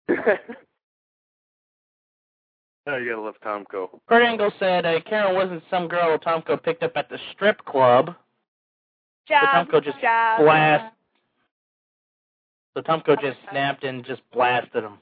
[SPEAKER 4] Oh, you gotta love Tomko.
[SPEAKER 2] Kurt Angle said uh, Karen wasn't some girl Tomko picked up at the strip club.
[SPEAKER 3] Jab,
[SPEAKER 2] So Tomko just
[SPEAKER 3] jab.
[SPEAKER 2] blast. So Tomko just snapped and just blasted him.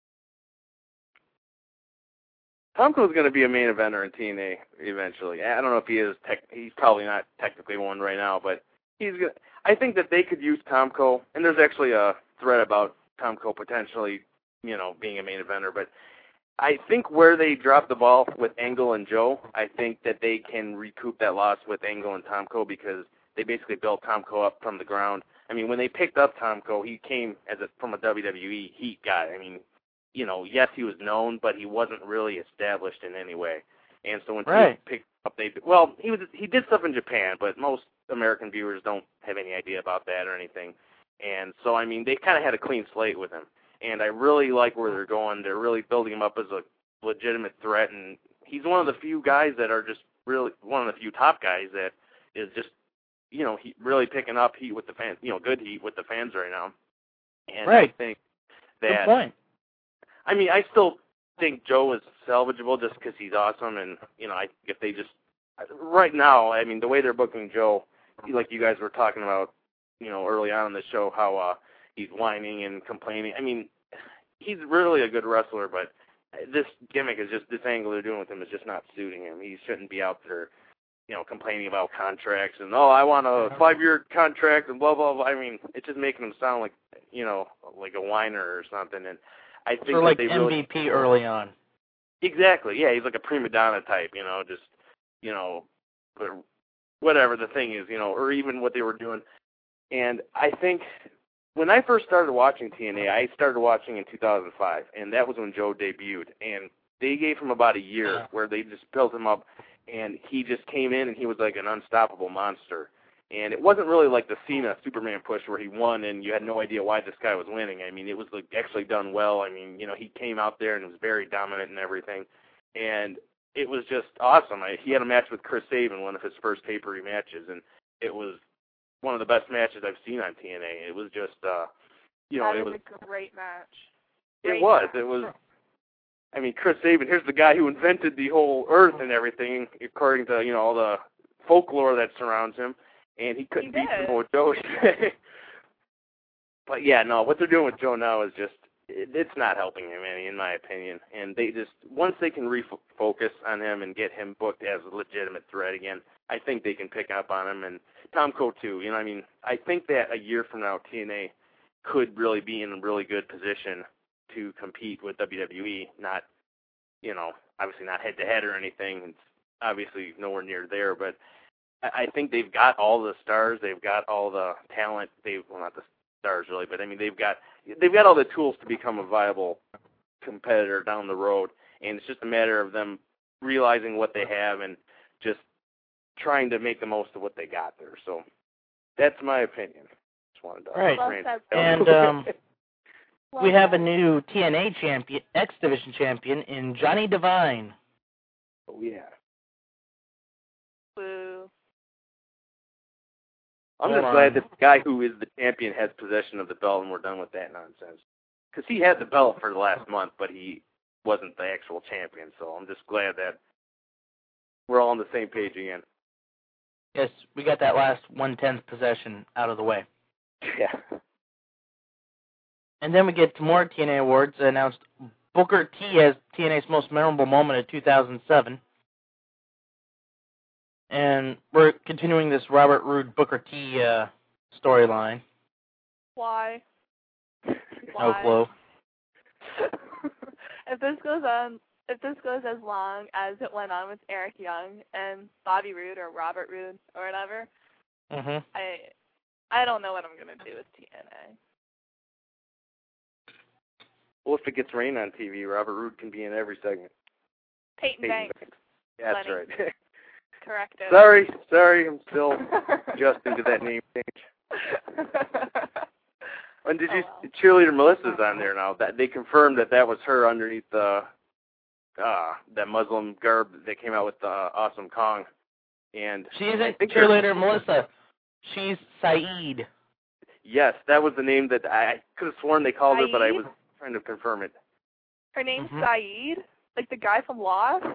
[SPEAKER 4] Tomko's going to be a main eventer in T N A eventually. I don't know if he is. Tech, he's probably not technically one right now, but he's going. I think that they could use Tomko, and there's actually a thread about Tomko potentially, you know, being a main eventer. But I think where they dropped the ball with Angle and Joe, I think that they can recoup that loss with Angle and Tomko because they basically built Tomko up from the ground. I mean, when they picked up Tomko, he came as a, from a W W E Heat guy. I mean, you know, yes, he was known, but he wasn't really established in any way. And so when
[SPEAKER 2] Right.
[SPEAKER 4] he picked up, they well, he was he did stuff in Japan, but most American viewers don't have any idea about that or anything. And so, I mean, they kind of had a clean slate with him. And I really like where they're going. They're really building him up as a legitimate threat. And he's one of the few guys that are just really one of the few top guys that is just, you know, he really picking up heat with the fans, you know, good heat with the fans right now. And
[SPEAKER 2] Right.
[SPEAKER 4] I think
[SPEAKER 2] Good
[SPEAKER 4] that,
[SPEAKER 2] point.
[SPEAKER 4] I mean, I still think Joe is salvageable just because he's awesome. And, you know, I if they just, right now, I mean, the way they're booking Joe, like you guys were talking about, you know, early on in the show, how uh, he's whining and complaining. I mean, he's really a good wrestler, but this gimmick is just, this angle they're doing with him is just not suiting him. He shouldn't be out there, you know, complaining about contracts and, oh, I want a five-year contract and blah, blah, blah. I mean, it's just making him sound like, you know, like a whiner or something. And I think
[SPEAKER 2] Sort of
[SPEAKER 4] that
[SPEAKER 2] like
[SPEAKER 4] they
[SPEAKER 2] M
[SPEAKER 4] really,
[SPEAKER 2] V P early on.
[SPEAKER 4] Exactly, yeah, he's like a prima donna type, you know, just, you know, but whatever the thing is, you know, or even what they were doing. And I think when I first started watching T N A, I started watching in two thousand five, and that was when Joe debuted. And they gave him about a year where they just built him up, and he just came in and he was like an unstoppable monster. And it wasn't really like the Cena Superman push where he won and you had no idea why this guy was winning. I mean, it was like actually done well. I mean, you know, he came out there and was very dominant and everything. And it was just awesome. I, he had a match with Chris Sabin, one of his first pay-per-view matches, and it was one of the best matches I've seen on T N A. It was just, uh, you know,
[SPEAKER 3] that
[SPEAKER 4] it
[SPEAKER 3] was
[SPEAKER 4] was
[SPEAKER 3] a great match.
[SPEAKER 4] It
[SPEAKER 3] Great
[SPEAKER 4] was.
[SPEAKER 3] match.
[SPEAKER 4] It was. I mean, Chris Sabin. Here's the guy who invented the whole Earth and everything, according to you know all the folklore that surrounds him, and he couldn't
[SPEAKER 3] He
[SPEAKER 4] beat
[SPEAKER 3] did.
[SPEAKER 4] Samoa Joe. But yeah, no, what they're doing with Joe now is just it, it's not helping him any, in my opinion. And they just once they can refocus on him and get him booked as a legitimate threat again, I think they can pick up on him. And Tomko too. You know, I mean, I think that a year from now, T N A could really be in a really good position to compete with W W E. Not, you know, obviously not head to head or anything. It's obviously nowhere near there, but I, I think they've got all the stars. They've got all the talent. They've well, not the stars really, but I mean they've got they've got all the tools to become a viable competitor down the road. and it's just a matter of them realizing what they have and just trying to make the most of what they got there. So that's my opinion. Just wanted to
[SPEAKER 2] Right.
[SPEAKER 4] rant.
[SPEAKER 2] And um, we have a new T N A champion, X Division champion in Johnny Devine.
[SPEAKER 4] Oh, yeah.
[SPEAKER 3] Boo.
[SPEAKER 4] I'm
[SPEAKER 2] Hold
[SPEAKER 4] just
[SPEAKER 2] on.
[SPEAKER 4] glad that the guy who is the champion has possession of the belt and we're done with that nonsense. Because he had the belt for the last month, but he wasn't the actual champion. So I'm just glad that we're all on the same page again.
[SPEAKER 2] Yes, we got that last one-tenth possession out of the way.
[SPEAKER 4] Yeah.
[SPEAKER 2] And then we get to more T N A awards announced. Booker T as T N A's most memorable moment of two thousand seven. And we're continuing this Robert Roode Booker T uh, storyline.
[SPEAKER 3] Why?
[SPEAKER 2] No
[SPEAKER 3] Why?
[SPEAKER 2] clue.
[SPEAKER 3] if this goes on, if this goes as long as it went on with Eric Young and Bobby Roode or Robert Roode or whatever,
[SPEAKER 2] Mm-hmm.
[SPEAKER 3] I, I don't know what I'm gonna do with T N A.
[SPEAKER 4] Well, if it gets rain on T V, Robert Roode can be in every segment.
[SPEAKER 3] Peyton,
[SPEAKER 4] Peyton
[SPEAKER 3] Banks,
[SPEAKER 4] Banks. Yeah, that's
[SPEAKER 3] Lenny.
[SPEAKER 4] right.
[SPEAKER 3] correct it.
[SPEAKER 4] sorry, sorry, I'm still adjusting to that name change. And did
[SPEAKER 3] Oh,
[SPEAKER 4] you
[SPEAKER 3] well.
[SPEAKER 4] cheerleader Melissa's on there now? That they confirmed that that was her underneath the uh that Muslim garb that came out with the uh, Awesome Kong. And
[SPEAKER 2] She
[SPEAKER 4] I
[SPEAKER 2] isn't
[SPEAKER 4] think her-
[SPEAKER 2] cheerleader Melissa. She's Saeed.
[SPEAKER 4] Yes, that was the name that I, I could have sworn they called her, but I
[SPEAKER 3] Saeed?
[SPEAKER 4] was trying to confirm it.
[SPEAKER 3] Her name's
[SPEAKER 2] Mhm.
[SPEAKER 3] Saeed, like the guy from Lost.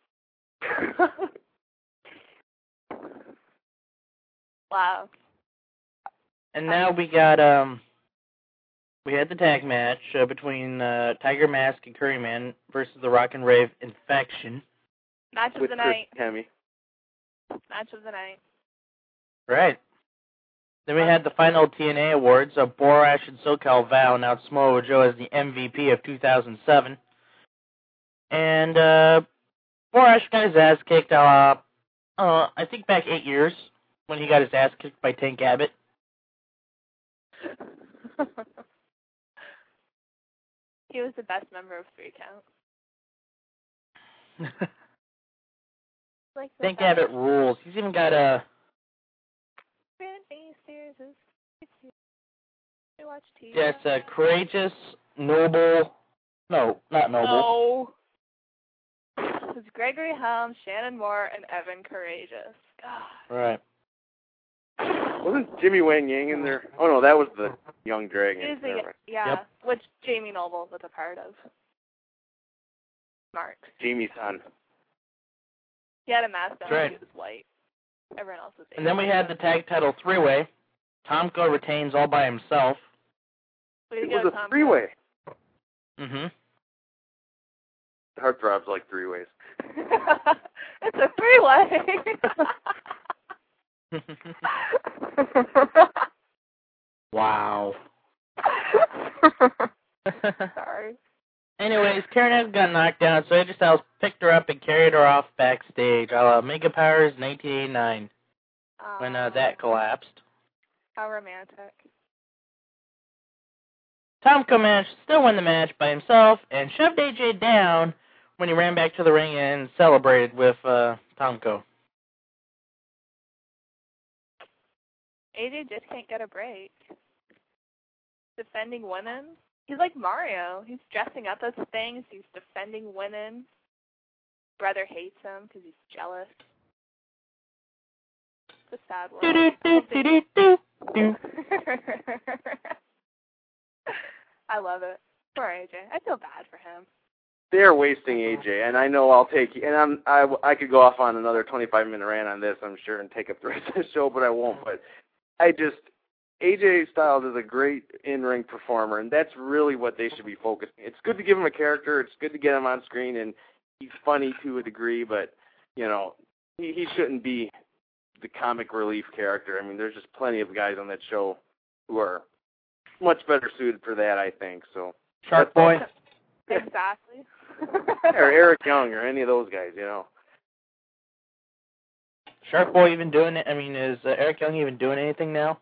[SPEAKER 3] Wow.
[SPEAKER 2] And now we got um we had the tag match uh, between uh, Tiger Mask and Curryman versus the Rock and Rave Infection.
[SPEAKER 3] Match of
[SPEAKER 4] with
[SPEAKER 3] the
[SPEAKER 4] Chris
[SPEAKER 3] night.
[SPEAKER 4] Hemme.
[SPEAKER 3] Match of the night.
[SPEAKER 2] Right. Then we had the final T N A awards. Uh, Borash and SoCal Val announced Samoa Joe as the M V P of two thousand seven. And uh, Borash got his ass kicked, uh, uh, I think back eight years when he got his ass kicked by Tank Abbott.
[SPEAKER 3] He was the best member of Three Count. Like the
[SPEAKER 2] Tank
[SPEAKER 3] best.
[SPEAKER 2] Abbott rules. He's even got a...
[SPEAKER 3] Britney Spears is we watch T V.
[SPEAKER 2] Yes, uh, courageous, noble... No, not noble.
[SPEAKER 3] No. It was Gregory Helms, Shannon Moore, and Evan Courageous. God.
[SPEAKER 2] Right.
[SPEAKER 4] Wasn't Jimmy Wang Yang in there? Oh no, that was the Young Dragon.
[SPEAKER 3] He was the-
[SPEAKER 4] Never mind.
[SPEAKER 3] yeah,
[SPEAKER 2] Yep.
[SPEAKER 3] which Jamie Noble was a part of. Smart.
[SPEAKER 4] Jamie's son.
[SPEAKER 3] He had a mask on,
[SPEAKER 2] That's right.
[SPEAKER 3] he was white. Everyone else was
[SPEAKER 2] And then we had the tag title three-way. Tomko retains all by himself.
[SPEAKER 3] Way to
[SPEAKER 4] It
[SPEAKER 3] go,
[SPEAKER 4] was a
[SPEAKER 3] Tom.
[SPEAKER 4] three-way.
[SPEAKER 2] Mm-hmm.
[SPEAKER 4] Heartthrob's like three ways.
[SPEAKER 3] It's a three-way.
[SPEAKER 2] Wow.
[SPEAKER 3] Sorry.
[SPEAKER 2] Anyways, Karen X got knocked down, so A J Styles picked her up and carried her off backstage, a la Mega Powers nineteen eighty-nine, when uh,
[SPEAKER 3] Aw,
[SPEAKER 2] that collapsed.
[SPEAKER 3] How romantic.
[SPEAKER 2] Tomko managed to still win the match by himself and shoved A J down when he ran back to the ring and celebrated with uh, Tomko.
[SPEAKER 3] A J just can't get a break. Defending women. He's like Mario. He's dressing up as things. He's defending women. Brother hates him because he's jealous. It's a sad world.
[SPEAKER 2] Do-do-do-do-do-do.
[SPEAKER 3] I love it. Poor A J. I feel bad for him.
[SPEAKER 4] They're wasting A J, and I know I'll take. And I'm I I could go off on another twenty-five minute rant on this, I'm sure, and take up the rest of the show, but I won't. But I just A J Styles is a great in-ring performer, and that's really what they should be focusing. It's good to give him a character. It's good to get him on screen, and he's funny to a degree, but you know he he shouldn't be the comic relief character. I mean, there's just plenty of guys on that show who are much better suited for that, I think. So
[SPEAKER 2] Shark Boy.
[SPEAKER 3] Exactly.
[SPEAKER 4] or Eric Young or any of those guys, you know.
[SPEAKER 2] Shark Boy even doing it? I mean, is uh, Eric Young even doing anything now?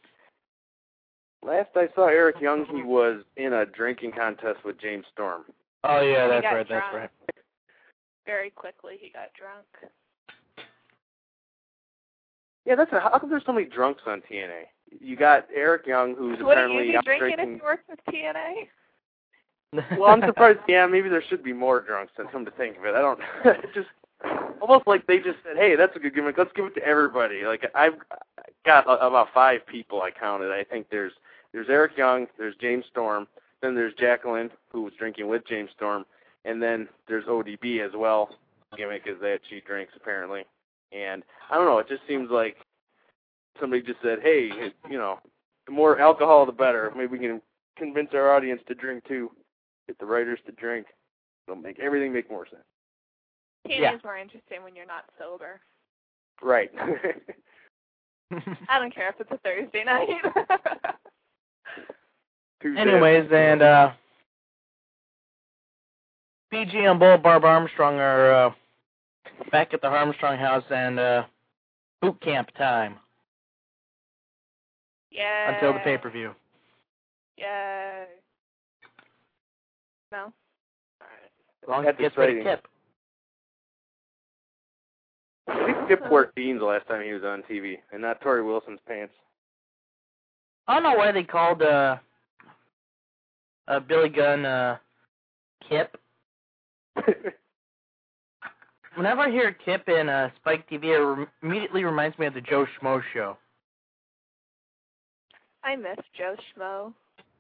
[SPEAKER 4] Last I saw Eric Young, he was in a drinking contest with James Storm.
[SPEAKER 2] Oh, yeah,
[SPEAKER 3] He
[SPEAKER 2] that's
[SPEAKER 3] got
[SPEAKER 2] right,
[SPEAKER 3] drunk.
[SPEAKER 2] that's right.
[SPEAKER 3] Very quickly, he got drunk.
[SPEAKER 4] Yeah, that's a, how come there's so many drunks on T N A? You got Eric Young, who's
[SPEAKER 3] Wouldn't
[SPEAKER 4] apparently
[SPEAKER 3] you be
[SPEAKER 4] out
[SPEAKER 3] drinking
[SPEAKER 4] drinking.
[SPEAKER 3] if you worked with T N A?
[SPEAKER 4] Well, I'm surprised. Yeah, maybe there should be more drunks. Then come to think of it, I don't. It just almost like they just said, "Hey, that's a good gimmick. Let's give it to everybody." Like I've got about five people I counted. I think there's there's Eric Young, there's James Storm, then there's Jacqueline, who was drinking with James Storm, and then there's O D B as well. Gimmick is that she drinks apparently, and I don't know. It just seems like somebody just said, "Hey, it, you know, the more alcohol, the better. Maybe we can convince our audience to drink too. Get the writers to drink. It'll make everything make more sense."
[SPEAKER 3] T N A
[SPEAKER 2] Yeah.
[SPEAKER 3] is more interesting when you're not sober.
[SPEAKER 4] Right.
[SPEAKER 3] I don't care if it's a Thursday night.
[SPEAKER 4] Tuesday.
[SPEAKER 2] Anyways, and uh, B G and Bull Barb Armstrong are uh, back at the Armstrong house and uh, boot camp time
[SPEAKER 3] Yeah.
[SPEAKER 2] until the pay-per-view.
[SPEAKER 3] Yeah. No.
[SPEAKER 2] As long as
[SPEAKER 4] That's
[SPEAKER 2] it gets rid of
[SPEAKER 4] exciting.
[SPEAKER 2] Kip.
[SPEAKER 4] I think Kip wore jeans the last time he was on T V, and not Tori Wilson's pants.
[SPEAKER 2] I don't know why they called uh, uh, Billy Gunn uh, Kip. Whenever I hear Kip in uh, Spike T V, it rem- immediately reminds me of the Joe Schmo show.
[SPEAKER 3] I miss Joe Schmo.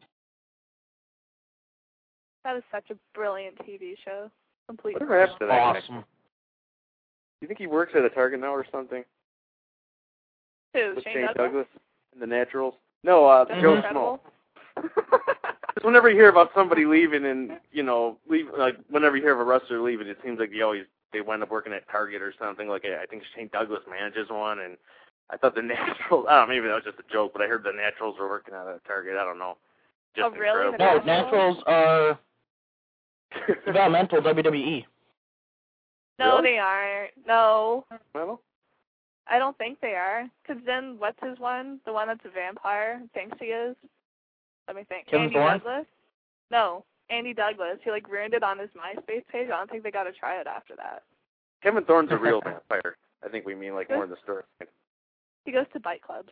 [SPEAKER 3] That was such a brilliant T V show. Completely.
[SPEAKER 4] Whatever happened to that guy?
[SPEAKER 2] Awesome.
[SPEAKER 4] You think he works at a Target now or something?
[SPEAKER 3] Who?
[SPEAKER 4] With
[SPEAKER 3] Shane
[SPEAKER 4] Shane
[SPEAKER 3] Douglas?
[SPEAKER 4] Douglas and the Naturals? No, uh,
[SPEAKER 3] That's
[SPEAKER 4] Joe
[SPEAKER 3] incredible.
[SPEAKER 4] Schmo. Just whenever you hear about somebody leaving and, you know, leave, like, whenever you hear of a wrestler leaving, it seems like they always, they wind up working at Target or something. Like, I think Shane Douglas manages one, and I thought the Naturals, I don't know, maybe that was just a joke, but I heard the Naturals were working at a Target. I don't know. Just
[SPEAKER 3] Oh, really? The
[SPEAKER 2] No,
[SPEAKER 4] incredible.
[SPEAKER 2] Naturals are developmental W W E.
[SPEAKER 3] No,
[SPEAKER 4] Really?
[SPEAKER 3] they aren't. No.
[SPEAKER 4] Well,
[SPEAKER 3] I don't think they are. Because then, what's his one? The one that's a vampire? Thinks he is? Let me think.
[SPEAKER 2] Kevin
[SPEAKER 3] Andy
[SPEAKER 2] Thorne?
[SPEAKER 3] Douglas? No. Andy Douglas. He, like, ruined it on his MySpace page. I don't think they got to try it after that.
[SPEAKER 4] Kevin Thorne's a real vampire. I think we mean, like, more in the story.
[SPEAKER 3] He goes to bike clubs.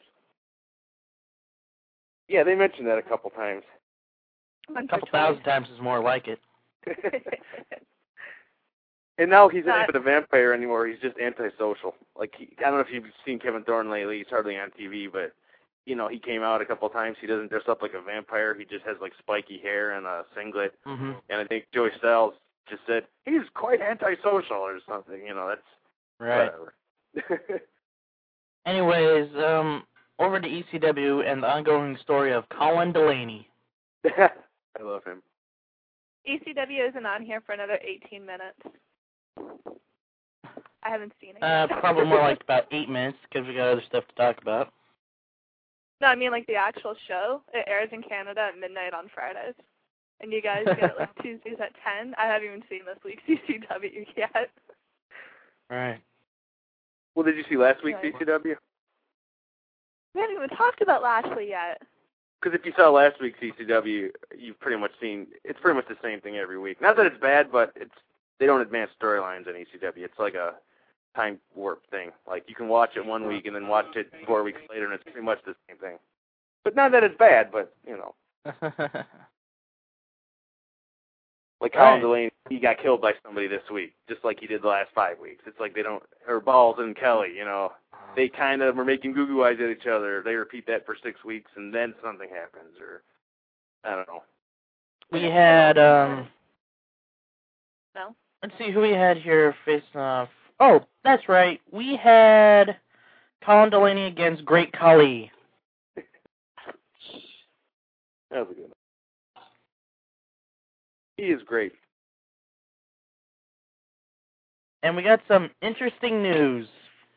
[SPEAKER 4] Yeah, they mentioned that a couple times.
[SPEAKER 2] A couple thousand times is more like it.
[SPEAKER 4] And now he's
[SPEAKER 3] Not-
[SPEAKER 4] not even a vampire anymore. He's just antisocial. Like, he, I don't know if you've seen Kevin Thorne lately. He's hardly on T V, but, you know, he came out a couple times. He doesn't dress up like a vampire. He just has, like, spiky hair and a singlet.
[SPEAKER 2] Mm-hmm.
[SPEAKER 4] And I think Joey Styles just said, he's quite antisocial or something. You know, that's
[SPEAKER 2] Right.
[SPEAKER 4] whatever.
[SPEAKER 2] Anyways, um, over to E C W and the ongoing story of Colin Delaney.
[SPEAKER 4] I love him.
[SPEAKER 3] E C W isn't on here for another eighteen minutes. I haven't seen it
[SPEAKER 2] Uh,
[SPEAKER 3] yet.
[SPEAKER 2] probably more like about eight minutes because we got other stuff to talk about.
[SPEAKER 3] No, I mean like the actual show. It airs in Canada at midnight on Fridays. And you guys get it like Tuesdays at ten. I haven't even seen this week's E C W yet.
[SPEAKER 2] Right.
[SPEAKER 4] Well, did you see last week's
[SPEAKER 3] Right.
[SPEAKER 4] E C W?
[SPEAKER 3] We haven't even talked about Lashley yet.
[SPEAKER 4] Because if you saw last week's E C W, you've pretty much seen, it's pretty much the same thing every week. Not that it's bad, but it's they don't advance storylines in E C W. It's like a time warp thing. Like, you can watch it one week and then watch it four weeks later, and it's pretty much the same thing. But not that it's bad, but, you know. Like Colin
[SPEAKER 2] Right.
[SPEAKER 4] Delaney, he got killed by somebody this week, just like he did the last five weeks. It's like they don't, or Balls and Kelly, you know. They kind of were making goo-goo eyes at each other. They repeat that for six weeks, and then something happens, or, I don't know.
[SPEAKER 2] We had, um,
[SPEAKER 3] No?
[SPEAKER 2] let's see who we had here facing off. Oh, that's right. We had Colin Delaney against Great Khali.
[SPEAKER 4] That was a good one. He is great.
[SPEAKER 2] And we got some interesting news.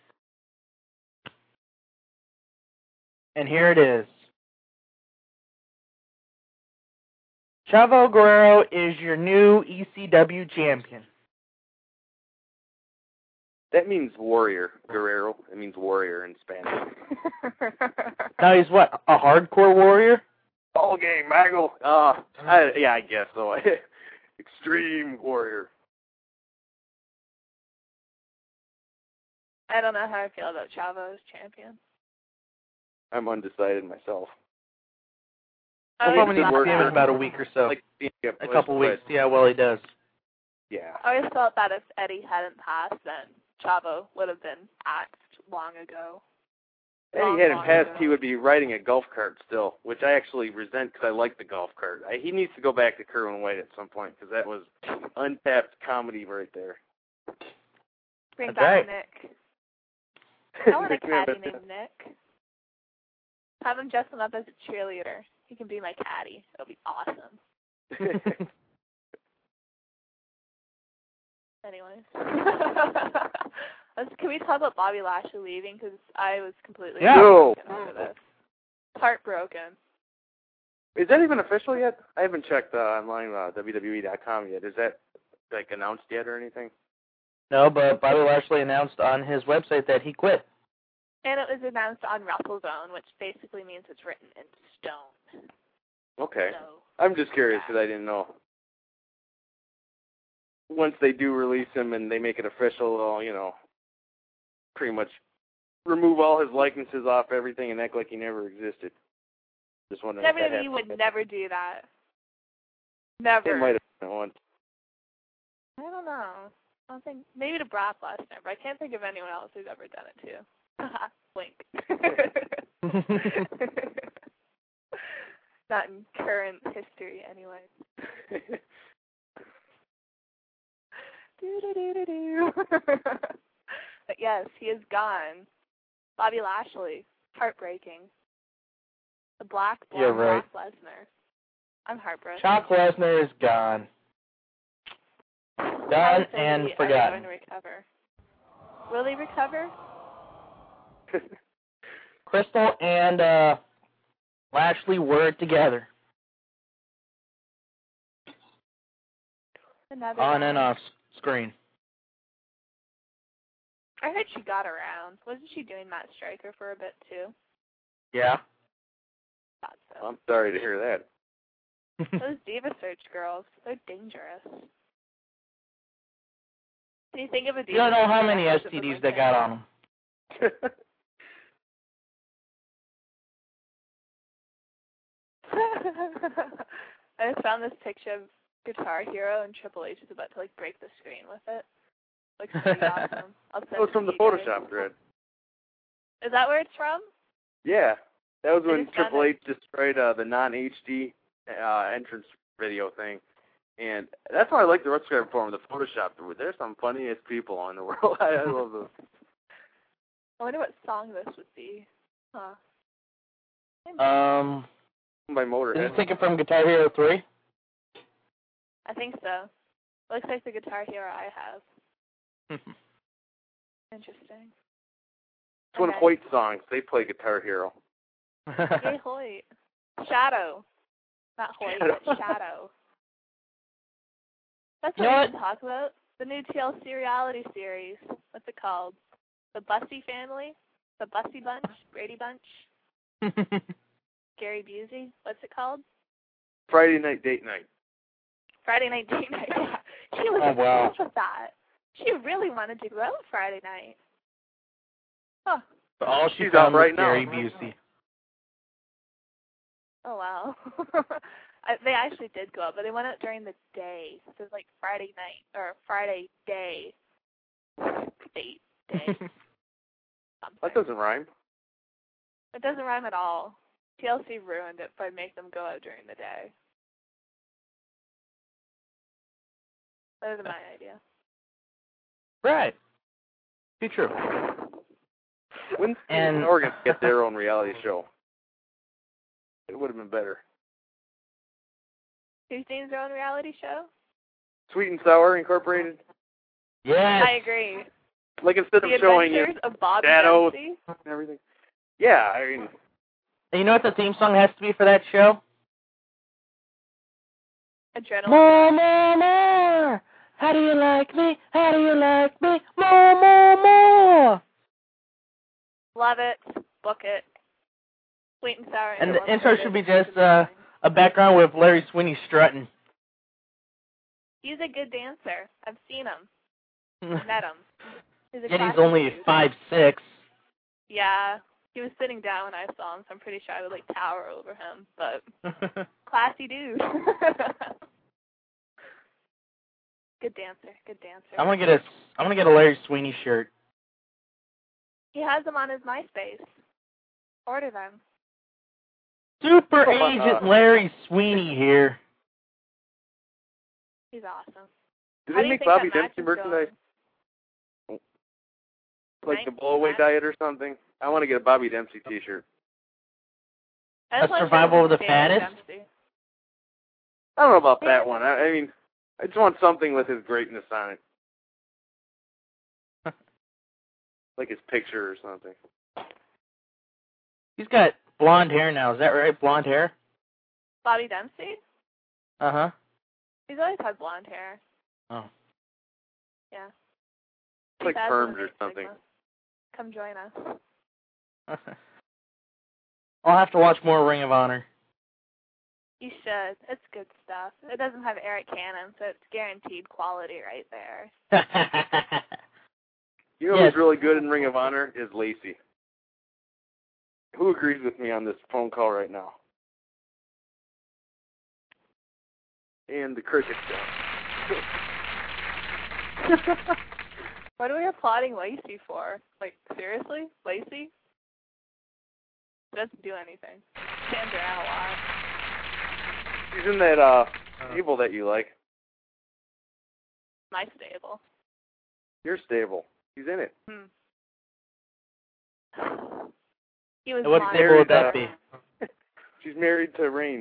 [SPEAKER 2] And here it is. Chavo Guerrero is your new E C W champion.
[SPEAKER 4] That means warrior, Guerrero. It means warrior in Spanish.
[SPEAKER 2] Now he's what, a hardcore warrior?
[SPEAKER 4] Ball game, Maggle. Uh, I, yeah, I guess so. Extreme Warrior.
[SPEAKER 3] I don't know how I feel about Chavo as champion.
[SPEAKER 4] I'm undecided myself.
[SPEAKER 3] I
[SPEAKER 2] We'll
[SPEAKER 3] always
[SPEAKER 2] probably need
[SPEAKER 3] thought
[SPEAKER 2] to see him in
[SPEAKER 3] that-
[SPEAKER 2] about a week or so.
[SPEAKER 4] Like, yeah,
[SPEAKER 2] a couple weeks. Yeah, well, he does.
[SPEAKER 4] Yeah.
[SPEAKER 3] I always thought that if Eddie hadn't passed, then Chavo would have been axed long ago.
[SPEAKER 4] Eddie
[SPEAKER 3] Long,
[SPEAKER 4] hadn't
[SPEAKER 3] long
[SPEAKER 4] passed,
[SPEAKER 3] ago.
[SPEAKER 4] he would be riding a golf cart still, which I actually resent because I like the golf cart. I, he needs to go back to Kerwin White at some point because that was untapped comedy right there.
[SPEAKER 3] Bring
[SPEAKER 2] That's
[SPEAKER 3] back
[SPEAKER 2] right.
[SPEAKER 3] Nick. I want a
[SPEAKER 4] Nick Van
[SPEAKER 3] caddy
[SPEAKER 4] Vette.
[SPEAKER 3] named Nick. Have him dress him up as a cheerleader. He can be my caddy. It'll be awesome. Anyways. Let's, can we talk about Bobby Lashley leaving? Because I was completely
[SPEAKER 2] Yeah.
[SPEAKER 4] No.
[SPEAKER 3] heartbroken over this. Heartbroken.
[SPEAKER 4] Is that even official yet? I haven't checked uh, online uh, W W E dot com yet. Is that like announced yet or anything?
[SPEAKER 2] No, but Bobby Lashley announced on his website that he quit.
[SPEAKER 3] And it was announced on WrestleZone, which basically means it's written in stone.
[SPEAKER 4] Okay.
[SPEAKER 3] So,
[SPEAKER 4] I'm just curious because I didn't know. Once they do release him and they make it official, they'll, you know, pretty much remove all his likenesses off everything and act like he never existed. Just wondering if
[SPEAKER 3] W W E
[SPEAKER 4] that
[SPEAKER 3] would
[SPEAKER 4] happened.
[SPEAKER 3] never do that. Never.
[SPEAKER 4] It might have been once.
[SPEAKER 3] I don't know. I don't think maybe to Brock Lesnar, but I can't think of anyone else who's ever done it too. Wink. Not in current history, anyway. do do do do do. But yes, he is gone. Bobby Lashley, heartbreaking. The black born
[SPEAKER 2] You're right.
[SPEAKER 3] Brock Lesnar. I'm heartbroken.
[SPEAKER 2] Brock Lesnar is gone.
[SPEAKER 3] I
[SPEAKER 2] Done
[SPEAKER 3] would say
[SPEAKER 2] and
[SPEAKER 3] we are
[SPEAKER 2] forgotten.
[SPEAKER 3] going to recover. Will he recover?
[SPEAKER 2] Crystal and uh, Lashley were together.
[SPEAKER 3] Another
[SPEAKER 2] On
[SPEAKER 3] guy.
[SPEAKER 2] and off screen.
[SPEAKER 3] I heard she got around. Wasn't she doing Matt Striker for a bit too?
[SPEAKER 2] Yeah.
[SPEAKER 3] Thought so.
[SPEAKER 4] I'm sorry to hear that.
[SPEAKER 3] Those Diva Search girls, they're dangerous. Can you think of a Diva
[SPEAKER 2] You don't know how
[SPEAKER 3] Search
[SPEAKER 2] many
[SPEAKER 3] girl
[SPEAKER 2] S
[SPEAKER 3] that
[SPEAKER 2] T
[SPEAKER 3] would
[SPEAKER 2] Ds
[SPEAKER 3] link
[SPEAKER 2] they
[SPEAKER 3] it?
[SPEAKER 2] got on them.
[SPEAKER 3] I just found this picture of Guitar Hero and Triple H is about to like break the screen with it. Looks pretty awesome. I'll send
[SPEAKER 4] That was
[SPEAKER 3] it
[SPEAKER 4] from
[SPEAKER 3] to
[SPEAKER 4] the
[SPEAKER 3] you guys.
[SPEAKER 4] Photoshop thread.
[SPEAKER 3] Is that where it's from?
[SPEAKER 4] Yeah. That was
[SPEAKER 3] I
[SPEAKER 4] when
[SPEAKER 3] just found
[SPEAKER 4] Triple
[SPEAKER 3] it.
[SPEAKER 4] H destroyed uh, the non-H D uh, entrance video thing. And that's why I like the Rutscrap forum, the Photoshop. There's some funniest people in the world. I, I love those.
[SPEAKER 3] I wonder what song this would be. Huh.
[SPEAKER 2] Um,
[SPEAKER 4] By
[SPEAKER 2] did
[SPEAKER 4] Motorhead.
[SPEAKER 2] you take it from Guitar Hero three?
[SPEAKER 3] I think so. Looks like the Guitar Hero I have. Interesting.
[SPEAKER 4] It's one of
[SPEAKER 3] Okay.
[SPEAKER 4] Hoyt's songs. They play Guitar Hero.
[SPEAKER 3] Yay, Hoyt. Shadow. Not Hoyt,
[SPEAKER 4] Shadow.
[SPEAKER 3] but Shadow. That's
[SPEAKER 2] You
[SPEAKER 3] what
[SPEAKER 2] know
[SPEAKER 3] we
[SPEAKER 2] what?
[SPEAKER 3] can talk about. The new T L C reality series. What's it called? The Bussy Family? The Bussy Bunch? Brady Bunch? Gary Busey? What's it called?
[SPEAKER 4] Friday Night Date Night.
[SPEAKER 3] Friday Night Date Night. Yeah. She was
[SPEAKER 2] Oh, wow.
[SPEAKER 3] obsessed with that. She really wanted to go out Friday night. Huh.
[SPEAKER 2] But all she
[SPEAKER 4] She's
[SPEAKER 2] found
[SPEAKER 4] out right
[SPEAKER 2] was
[SPEAKER 4] now.
[SPEAKER 2] Gary Busey.
[SPEAKER 3] Oh, wow. I, they actually did go out, but they went out during the day. So it was like Friday night, or Friday day. Date day.
[SPEAKER 4] That
[SPEAKER 3] Something.
[SPEAKER 4] doesn't rhyme.
[SPEAKER 3] It doesn't rhyme at all. T L C ruined it by making them go out during the day. That was my idea.
[SPEAKER 2] Right. Be true.
[SPEAKER 4] When's
[SPEAKER 2] And-
[SPEAKER 4] Oregon get their own reality show? It would have been better.
[SPEAKER 3] Who's doing their own reality show?
[SPEAKER 4] Sweet and Sour Incorporated.
[SPEAKER 2] Yes.
[SPEAKER 3] I agree.
[SPEAKER 4] Like instead
[SPEAKER 3] The
[SPEAKER 4] of showing you
[SPEAKER 3] Adventures of Bob
[SPEAKER 4] shadows
[SPEAKER 3] Dempsey.
[SPEAKER 4] and everything. Yeah, I mean,
[SPEAKER 2] And you know what the theme song has to be for that show?
[SPEAKER 3] Adrenaline.
[SPEAKER 2] More, more, more. How do you like me? How do you like me? More, more, more.
[SPEAKER 3] Love it. Book it. Sweet and Sour.
[SPEAKER 2] And the
[SPEAKER 3] Incorporated.
[SPEAKER 2] intro should be just uh, a background with Larry Sweeney strutting.
[SPEAKER 3] He's a good dancer. I've seen him. Met him. He's a
[SPEAKER 2] Yeah, he's
[SPEAKER 3] classy
[SPEAKER 2] only
[SPEAKER 3] dude.
[SPEAKER 2] five six.
[SPEAKER 3] Yeah. He was sitting down when I saw him, so I'm pretty sure I would, like, tower over him. But classy dude. Good dancer. Good dancer.
[SPEAKER 2] I'm gonna get a I'm gonna get a Larry Sweeney shirt.
[SPEAKER 3] He has them on his MySpace. Order them.
[SPEAKER 2] Super
[SPEAKER 4] Oh,
[SPEAKER 2] Agent
[SPEAKER 4] uh,
[SPEAKER 2] Larry Sweeney here.
[SPEAKER 3] He's awesome.
[SPEAKER 4] Do
[SPEAKER 3] How
[SPEAKER 4] they
[SPEAKER 3] do you
[SPEAKER 4] make
[SPEAKER 3] think
[SPEAKER 4] Bobby
[SPEAKER 3] that match
[SPEAKER 4] Dempsey
[SPEAKER 3] is
[SPEAKER 4] merchandise?
[SPEAKER 3] going?
[SPEAKER 4] Like the
[SPEAKER 3] Nice.
[SPEAKER 4] blow-away
[SPEAKER 3] What?
[SPEAKER 4] diet or something? I want to get a Bobby Dempsey t-shirt.
[SPEAKER 3] I just
[SPEAKER 2] A
[SPEAKER 3] wanna
[SPEAKER 2] survival
[SPEAKER 3] show
[SPEAKER 2] of the
[SPEAKER 3] David
[SPEAKER 2] fattest?
[SPEAKER 3] Dempsey.
[SPEAKER 4] I don't know about that one. I, I mean, I just want something with his greatness on it. Like his picture or something.
[SPEAKER 2] He's got blonde hair now. Is that right? Blonde hair?
[SPEAKER 3] Bobby Dempsey?
[SPEAKER 2] Uh huh.
[SPEAKER 3] He's always had blonde hair.
[SPEAKER 2] Oh.
[SPEAKER 3] Yeah.
[SPEAKER 4] It's like
[SPEAKER 3] He has
[SPEAKER 4] permed
[SPEAKER 3] it in
[SPEAKER 4] or
[SPEAKER 3] his
[SPEAKER 4] something.
[SPEAKER 3] Sigma. Come join us.
[SPEAKER 2] I'll have to watch more Ring of Honor.
[SPEAKER 3] You should. It's good stuff. It doesn't have Eric Cannon, so it's guaranteed quality right there.
[SPEAKER 4] You know
[SPEAKER 2] Yes.
[SPEAKER 4] who's really good in Ring of Honor is Lacey. Who agrees with me on this phone call right now? And the cricket stuff.
[SPEAKER 3] What are we applauding Lacey for? Like, seriously? Lacey? She doesn't do anything. Stands around a lot.
[SPEAKER 4] She's in that uh stable that you like.
[SPEAKER 3] My stable.
[SPEAKER 4] You're stable. She's in it.
[SPEAKER 3] Hmm. He was
[SPEAKER 2] And what
[SPEAKER 3] mine.
[SPEAKER 2] stable would that
[SPEAKER 4] uh,
[SPEAKER 2] be?
[SPEAKER 4] She's married to Rain.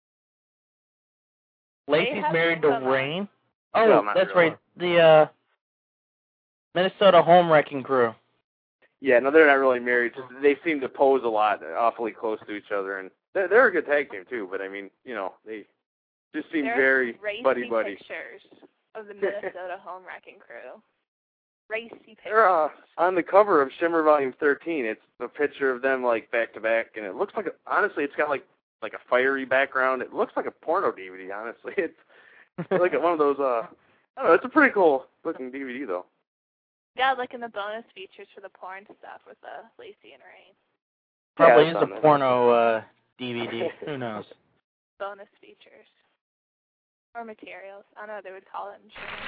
[SPEAKER 2] Lacey's
[SPEAKER 3] have
[SPEAKER 2] married to
[SPEAKER 3] some, uh,
[SPEAKER 2] Rain? Oh,
[SPEAKER 4] Well, not
[SPEAKER 2] that's
[SPEAKER 4] really.
[SPEAKER 2] right. The uh, Minnesota Home Wrecking Crew.
[SPEAKER 4] Yeah, no, they're not really married. Just, they seem to pose a lot, awfully close to each other, and they're, they're a good tag team too. But I mean, you know, they just seem
[SPEAKER 3] There are
[SPEAKER 4] very
[SPEAKER 3] racy
[SPEAKER 4] buddy buddy.
[SPEAKER 3] pictures of the Minnesota Home Wrecking Crew. Racy pictures.
[SPEAKER 4] They're uh, on the cover of Shimmer Volume thirteen. It's a picture of them like back to back, and it looks like a, honestly, it's got like like a fiery background. It looks like a porno D V D. Honestly, it's like one of those. Uh, I don't know. It's a pretty cool looking D V D though.
[SPEAKER 3] Yeah, like in the bonus features for the porn stuff with the Lacey and Rain.
[SPEAKER 2] Probably
[SPEAKER 4] Yeah,
[SPEAKER 2] is
[SPEAKER 4] it's on
[SPEAKER 2] a
[SPEAKER 4] there.
[SPEAKER 2] porno uh, D V D. Who knows?
[SPEAKER 3] Bonus features. Or materials. I don't know what they would call it in German.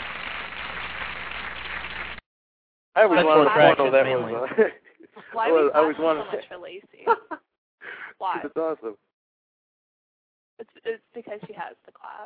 [SPEAKER 4] I always
[SPEAKER 2] Sexual
[SPEAKER 4] wanted a
[SPEAKER 2] attraction,
[SPEAKER 4] porno that
[SPEAKER 2] mainly.
[SPEAKER 4] was. Uh,
[SPEAKER 3] Why
[SPEAKER 4] I
[SPEAKER 3] do we
[SPEAKER 4] was- I always
[SPEAKER 3] so
[SPEAKER 4] wanted-
[SPEAKER 3] much for Lacey? Why?
[SPEAKER 4] It's awesome.
[SPEAKER 3] It's it's because she has the clap.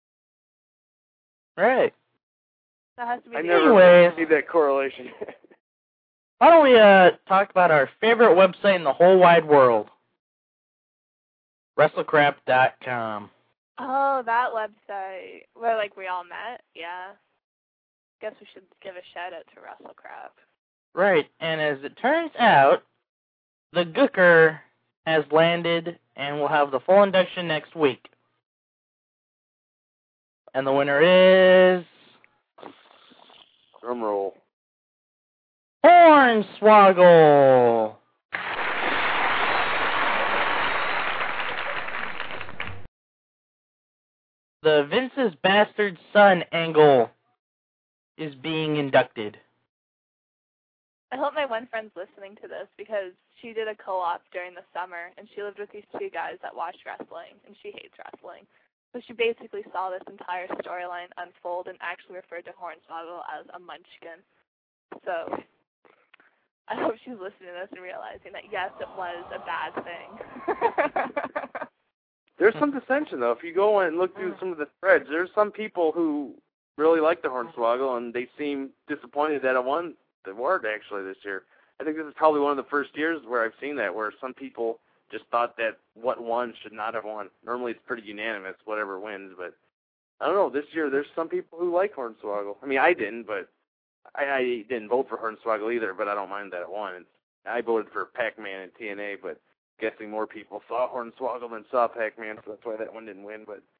[SPEAKER 2] Right.
[SPEAKER 3] That has to be
[SPEAKER 4] I
[SPEAKER 3] the
[SPEAKER 4] never
[SPEAKER 2] Anyways.
[SPEAKER 4] see that correlation.
[SPEAKER 2] Why don't we uh talk about our favorite website in the whole wide world? WrestleCrap dot com.
[SPEAKER 3] Oh, that website where like we all met. Yeah. Guess we should give a shout out to WrestleCrap.
[SPEAKER 2] Right, and as it turns out, the Gooker has landed and will have the full induction next week. And the winner is
[SPEAKER 4] Drum roll.
[SPEAKER 2] Hornswoggle. The Vince's bastard son angle is being inducted.
[SPEAKER 3] I hope my one friend's listening to this because she did a co-op during the summer and she lived with these two guys that watched wrestling and she hates wrestling. So she basically saw this entire storyline unfold and actually referred to Hornswoggle as a munchkin. So I hope she's listening to this and realizing that yes, it was a bad thing.
[SPEAKER 4] There's some dissension though. If you go and look through some of the threads, there's some people who really like the Hornswoggle and they seem disappointed that it won the award actually this year. I think this is probably one of the first years where I've seen that, where some people just thought that what won should not have won. Normally it's pretty unanimous, whatever wins, but I don't know. This year there's some people who like Hornswoggle. I mean, I didn't, but I, I didn't vote for Hornswoggle either, but I don't mind that it won. It's, I voted for Pac-Man and T N A, but guessing more people saw Hornswoggle than saw Pac-Man, so that's why that one didn't win. But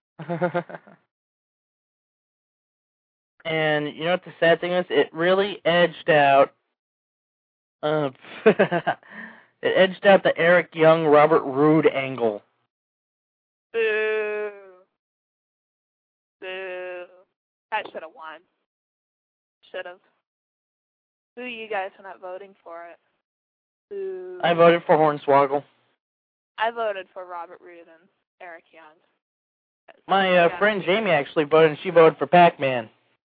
[SPEAKER 2] And you know what the sad thing is? It really edged out. Uh, it edged out the Eric Young, Robert Roode angle.
[SPEAKER 3] Boo. Boo. That should have won. Should have. Who are you guys for not voting for it? Who?
[SPEAKER 2] I voted for Hornswoggle.
[SPEAKER 3] I voted for Robert Roode and Eric Young.
[SPEAKER 2] My uh,
[SPEAKER 3] yeah.
[SPEAKER 2] friend Jamie actually voted, and she voted for Pac-Man.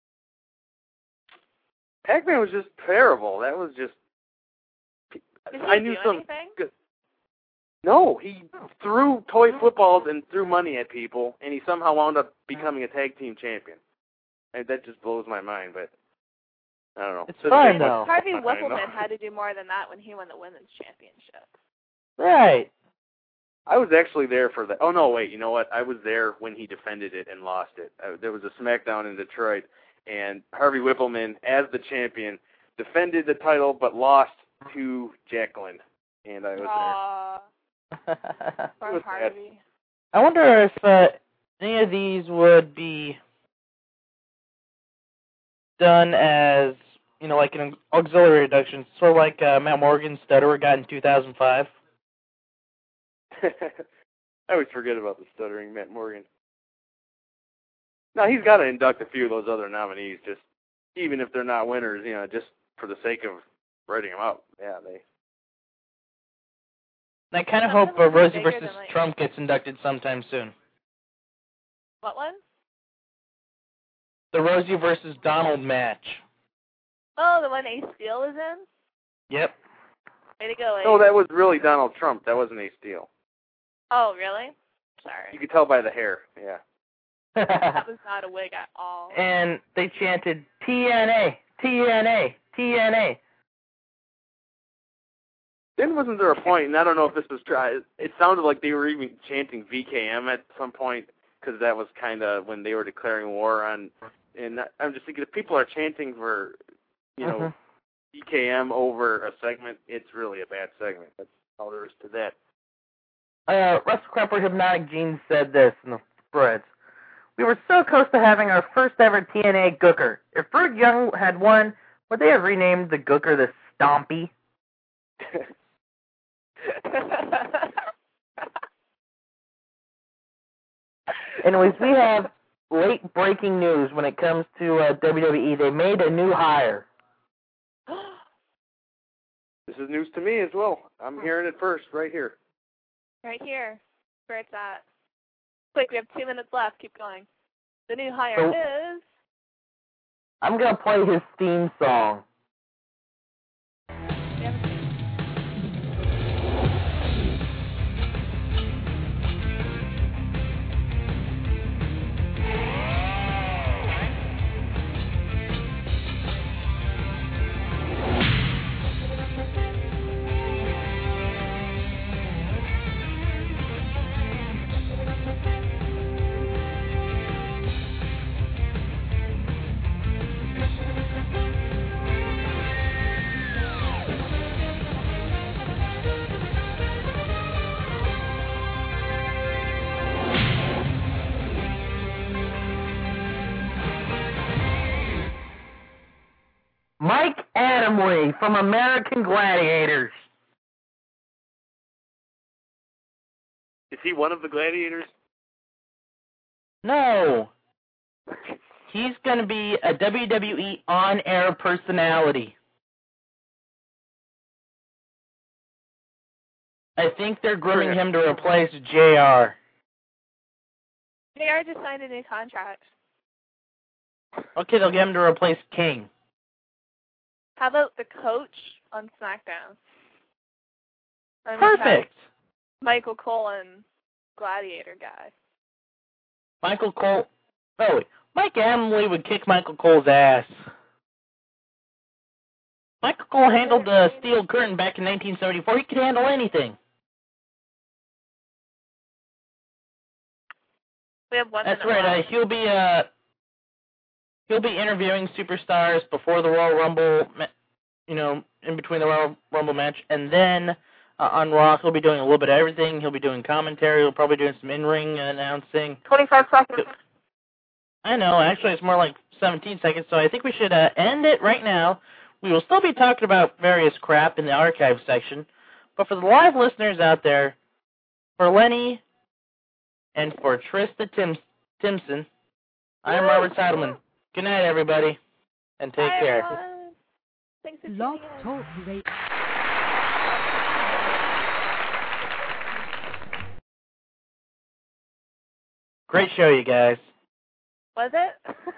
[SPEAKER 4] Pac-Man was just terrible. That was just.
[SPEAKER 3] Did he
[SPEAKER 4] I knew
[SPEAKER 3] do
[SPEAKER 4] some.
[SPEAKER 3] anything?
[SPEAKER 4] Good. No, he threw toy footballs and threw money at people, and he somehow wound up becoming a tag team champion. And that just blows my mind, but I don't know.
[SPEAKER 2] It's
[SPEAKER 4] Doesn't
[SPEAKER 2] fine,
[SPEAKER 4] make
[SPEAKER 2] though.
[SPEAKER 4] much
[SPEAKER 3] Harvey
[SPEAKER 4] sense, I know.
[SPEAKER 3] Whippleman had to do more than that when he won the women's championship.
[SPEAKER 2] Right.
[SPEAKER 4] I was actually there for that. Oh, no, wait, you know what? I was there when he defended it and lost it. Uh, there was a SmackDown in Detroit, and Harvey Whippleman, as the champion, defended the title but lost to Jacqueline, and I was
[SPEAKER 3] Aww.
[SPEAKER 4] It
[SPEAKER 3] Poor
[SPEAKER 4] was sad.
[SPEAKER 3] Harvey.
[SPEAKER 2] I wonder if uh, any of these would be done as, you know, like an auxiliary induction, sort of like uh, Matt Morgan's Stutterer got in two thousand five.
[SPEAKER 4] there. I always forget about the stuttering Matt Morgan. No, he's got to induct a few of those other nominees, just even if they're not winners, you know, just for the sake of writing them up. Yeah, they.
[SPEAKER 2] And I kind of
[SPEAKER 3] Some
[SPEAKER 2] hope
[SPEAKER 3] of them
[SPEAKER 2] uh,
[SPEAKER 3] are
[SPEAKER 2] Rosie
[SPEAKER 3] bigger
[SPEAKER 2] versus
[SPEAKER 3] than, like-
[SPEAKER 2] Trump gets inducted sometime soon.
[SPEAKER 3] What one?
[SPEAKER 2] The Rosie versus Donald match.
[SPEAKER 3] Oh, the one Ace Steel is in?
[SPEAKER 2] Yep.
[SPEAKER 3] Way to go, Ace.
[SPEAKER 4] No, that was really Donald Trump. That wasn't Ace Steel.
[SPEAKER 3] Oh, really?
[SPEAKER 4] You
[SPEAKER 3] Sorry.
[SPEAKER 4] could tell by the hair. Yeah.
[SPEAKER 3] That was not a wig at all.
[SPEAKER 2] And they chanted T N A, T N A, T N A.
[SPEAKER 4] Then wasn't there a point, and I don't know if this was try. It sounded like they were even chanting V K M at some point, because that was kind of when they were declaring war on. And I'm just thinking, if people are chanting for, you know,
[SPEAKER 2] Mhm.
[SPEAKER 4] V K M over a segment, it's really a bad segment. That's all there is to that.
[SPEAKER 2] Uh, Russell Crumper Hypnotic Jeans said this in the threads. We were so close to having our first ever T N A Gooker. If Rude Young had won, would they have renamed the Gooker the Stompy? Anyways, we have late breaking news when it comes to uh, W W E. They made a new hire.
[SPEAKER 4] This is news to me as well. I'm hearing it first, right here.
[SPEAKER 3] Right here. Where it's at. Quick, we have two minutes left. Keep going. The new hire
[SPEAKER 2] So-
[SPEAKER 3] is...
[SPEAKER 2] I'm going to play his theme song.
[SPEAKER 3] We haven't seen-
[SPEAKER 2] Mike Adamle from American Gladiators.
[SPEAKER 4] Is he one of the gladiators?
[SPEAKER 2] No. He's going to be a W W E on-air personality. I think they're grooming him to replace J R.
[SPEAKER 3] J R just signed a new contract.
[SPEAKER 2] Okay, they'll get him to replace King.
[SPEAKER 3] How about the coach on SmackDown? I mean,
[SPEAKER 2] Perfect.
[SPEAKER 3] Michael Cole and Gladiator guy.
[SPEAKER 2] Michael Cole. Oh, wait. Mike Adamle would kick Michael Cole's ass. Michael Cole handled the Steel Curtain back in nineteen seventy-four. He could handle anything.
[SPEAKER 3] We have one
[SPEAKER 2] That's
[SPEAKER 3] minute
[SPEAKER 2] right. Uh,
[SPEAKER 3] left.
[SPEAKER 2] he'll be uh, he'll be interviewing superstars before the Royal Rumble, ma- you know, in between the Royal Rumble match, and then uh, on Raw he'll be doing a little bit of everything. He'll be doing commentary. He'll probably doing some in-ring announcing.
[SPEAKER 3] twenty-five seconds.
[SPEAKER 2] I know. Actually, it's more like seventeen seconds. So I think we should uh, end it right now. We will still be talking about various crap in the archive section, but for the live listeners out there, for Lenny and for Trista Tim- Timpson, I am Robert Seidelman. Good night, everybody, and take
[SPEAKER 3] Bye,
[SPEAKER 2] care.
[SPEAKER 3] everyone. Thanks for tuning
[SPEAKER 1] Blog
[SPEAKER 3] in.
[SPEAKER 1] Talk Radio.
[SPEAKER 2] Great show, you guys.
[SPEAKER 3] Was it?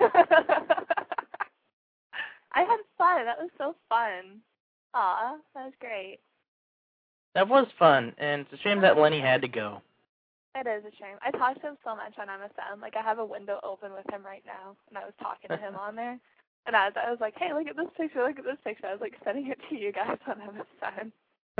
[SPEAKER 3] I had fun. That was so fun. Aw, that was great.
[SPEAKER 2] That was fun, and it's a shame that Lenny had to go.
[SPEAKER 3] It is a shame. I talked to him so much on M S N. Like, I have a window open with him right now, and I was talking to him on there. And I was, I was like, hey, look at this picture, look at this picture. I was, like, sending it to you guys on M S N.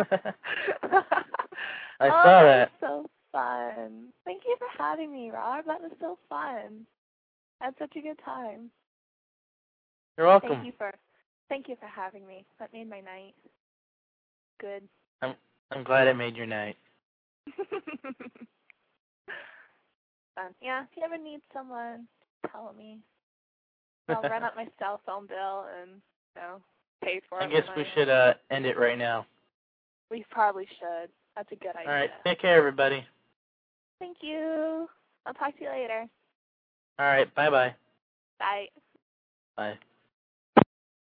[SPEAKER 2] I
[SPEAKER 3] oh,
[SPEAKER 2] saw
[SPEAKER 3] that
[SPEAKER 2] that.
[SPEAKER 3] was so fun. Thank you for having me, Rob. That was so fun. I had such a good time.
[SPEAKER 2] You're welcome.
[SPEAKER 3] Thank you for, thank you for having me. That made my night. Good.
[SPEAKER 2] I'm, I'm glad it made your night.
[SPEAKER 3] Fun. Yeah, if you ever need someone, tell me. I'll run up my cell phone bill and, you know, pay for it.
[SPEAKER 2] I guess we
[SPEAKER 3] I-
[SPEAKER 2] should uh, end it right now.
[SPEAKER 3] We probably should. That's a good idea.
[SPEAKER 2] All right, take care, everybody.
[SPEAKER 3] Thank you. I'll talk to you later.
[SPEAKER 2] All right, bye-bye.
[SPEAKER 3] Bye.
[SPEAKER 2] Bye.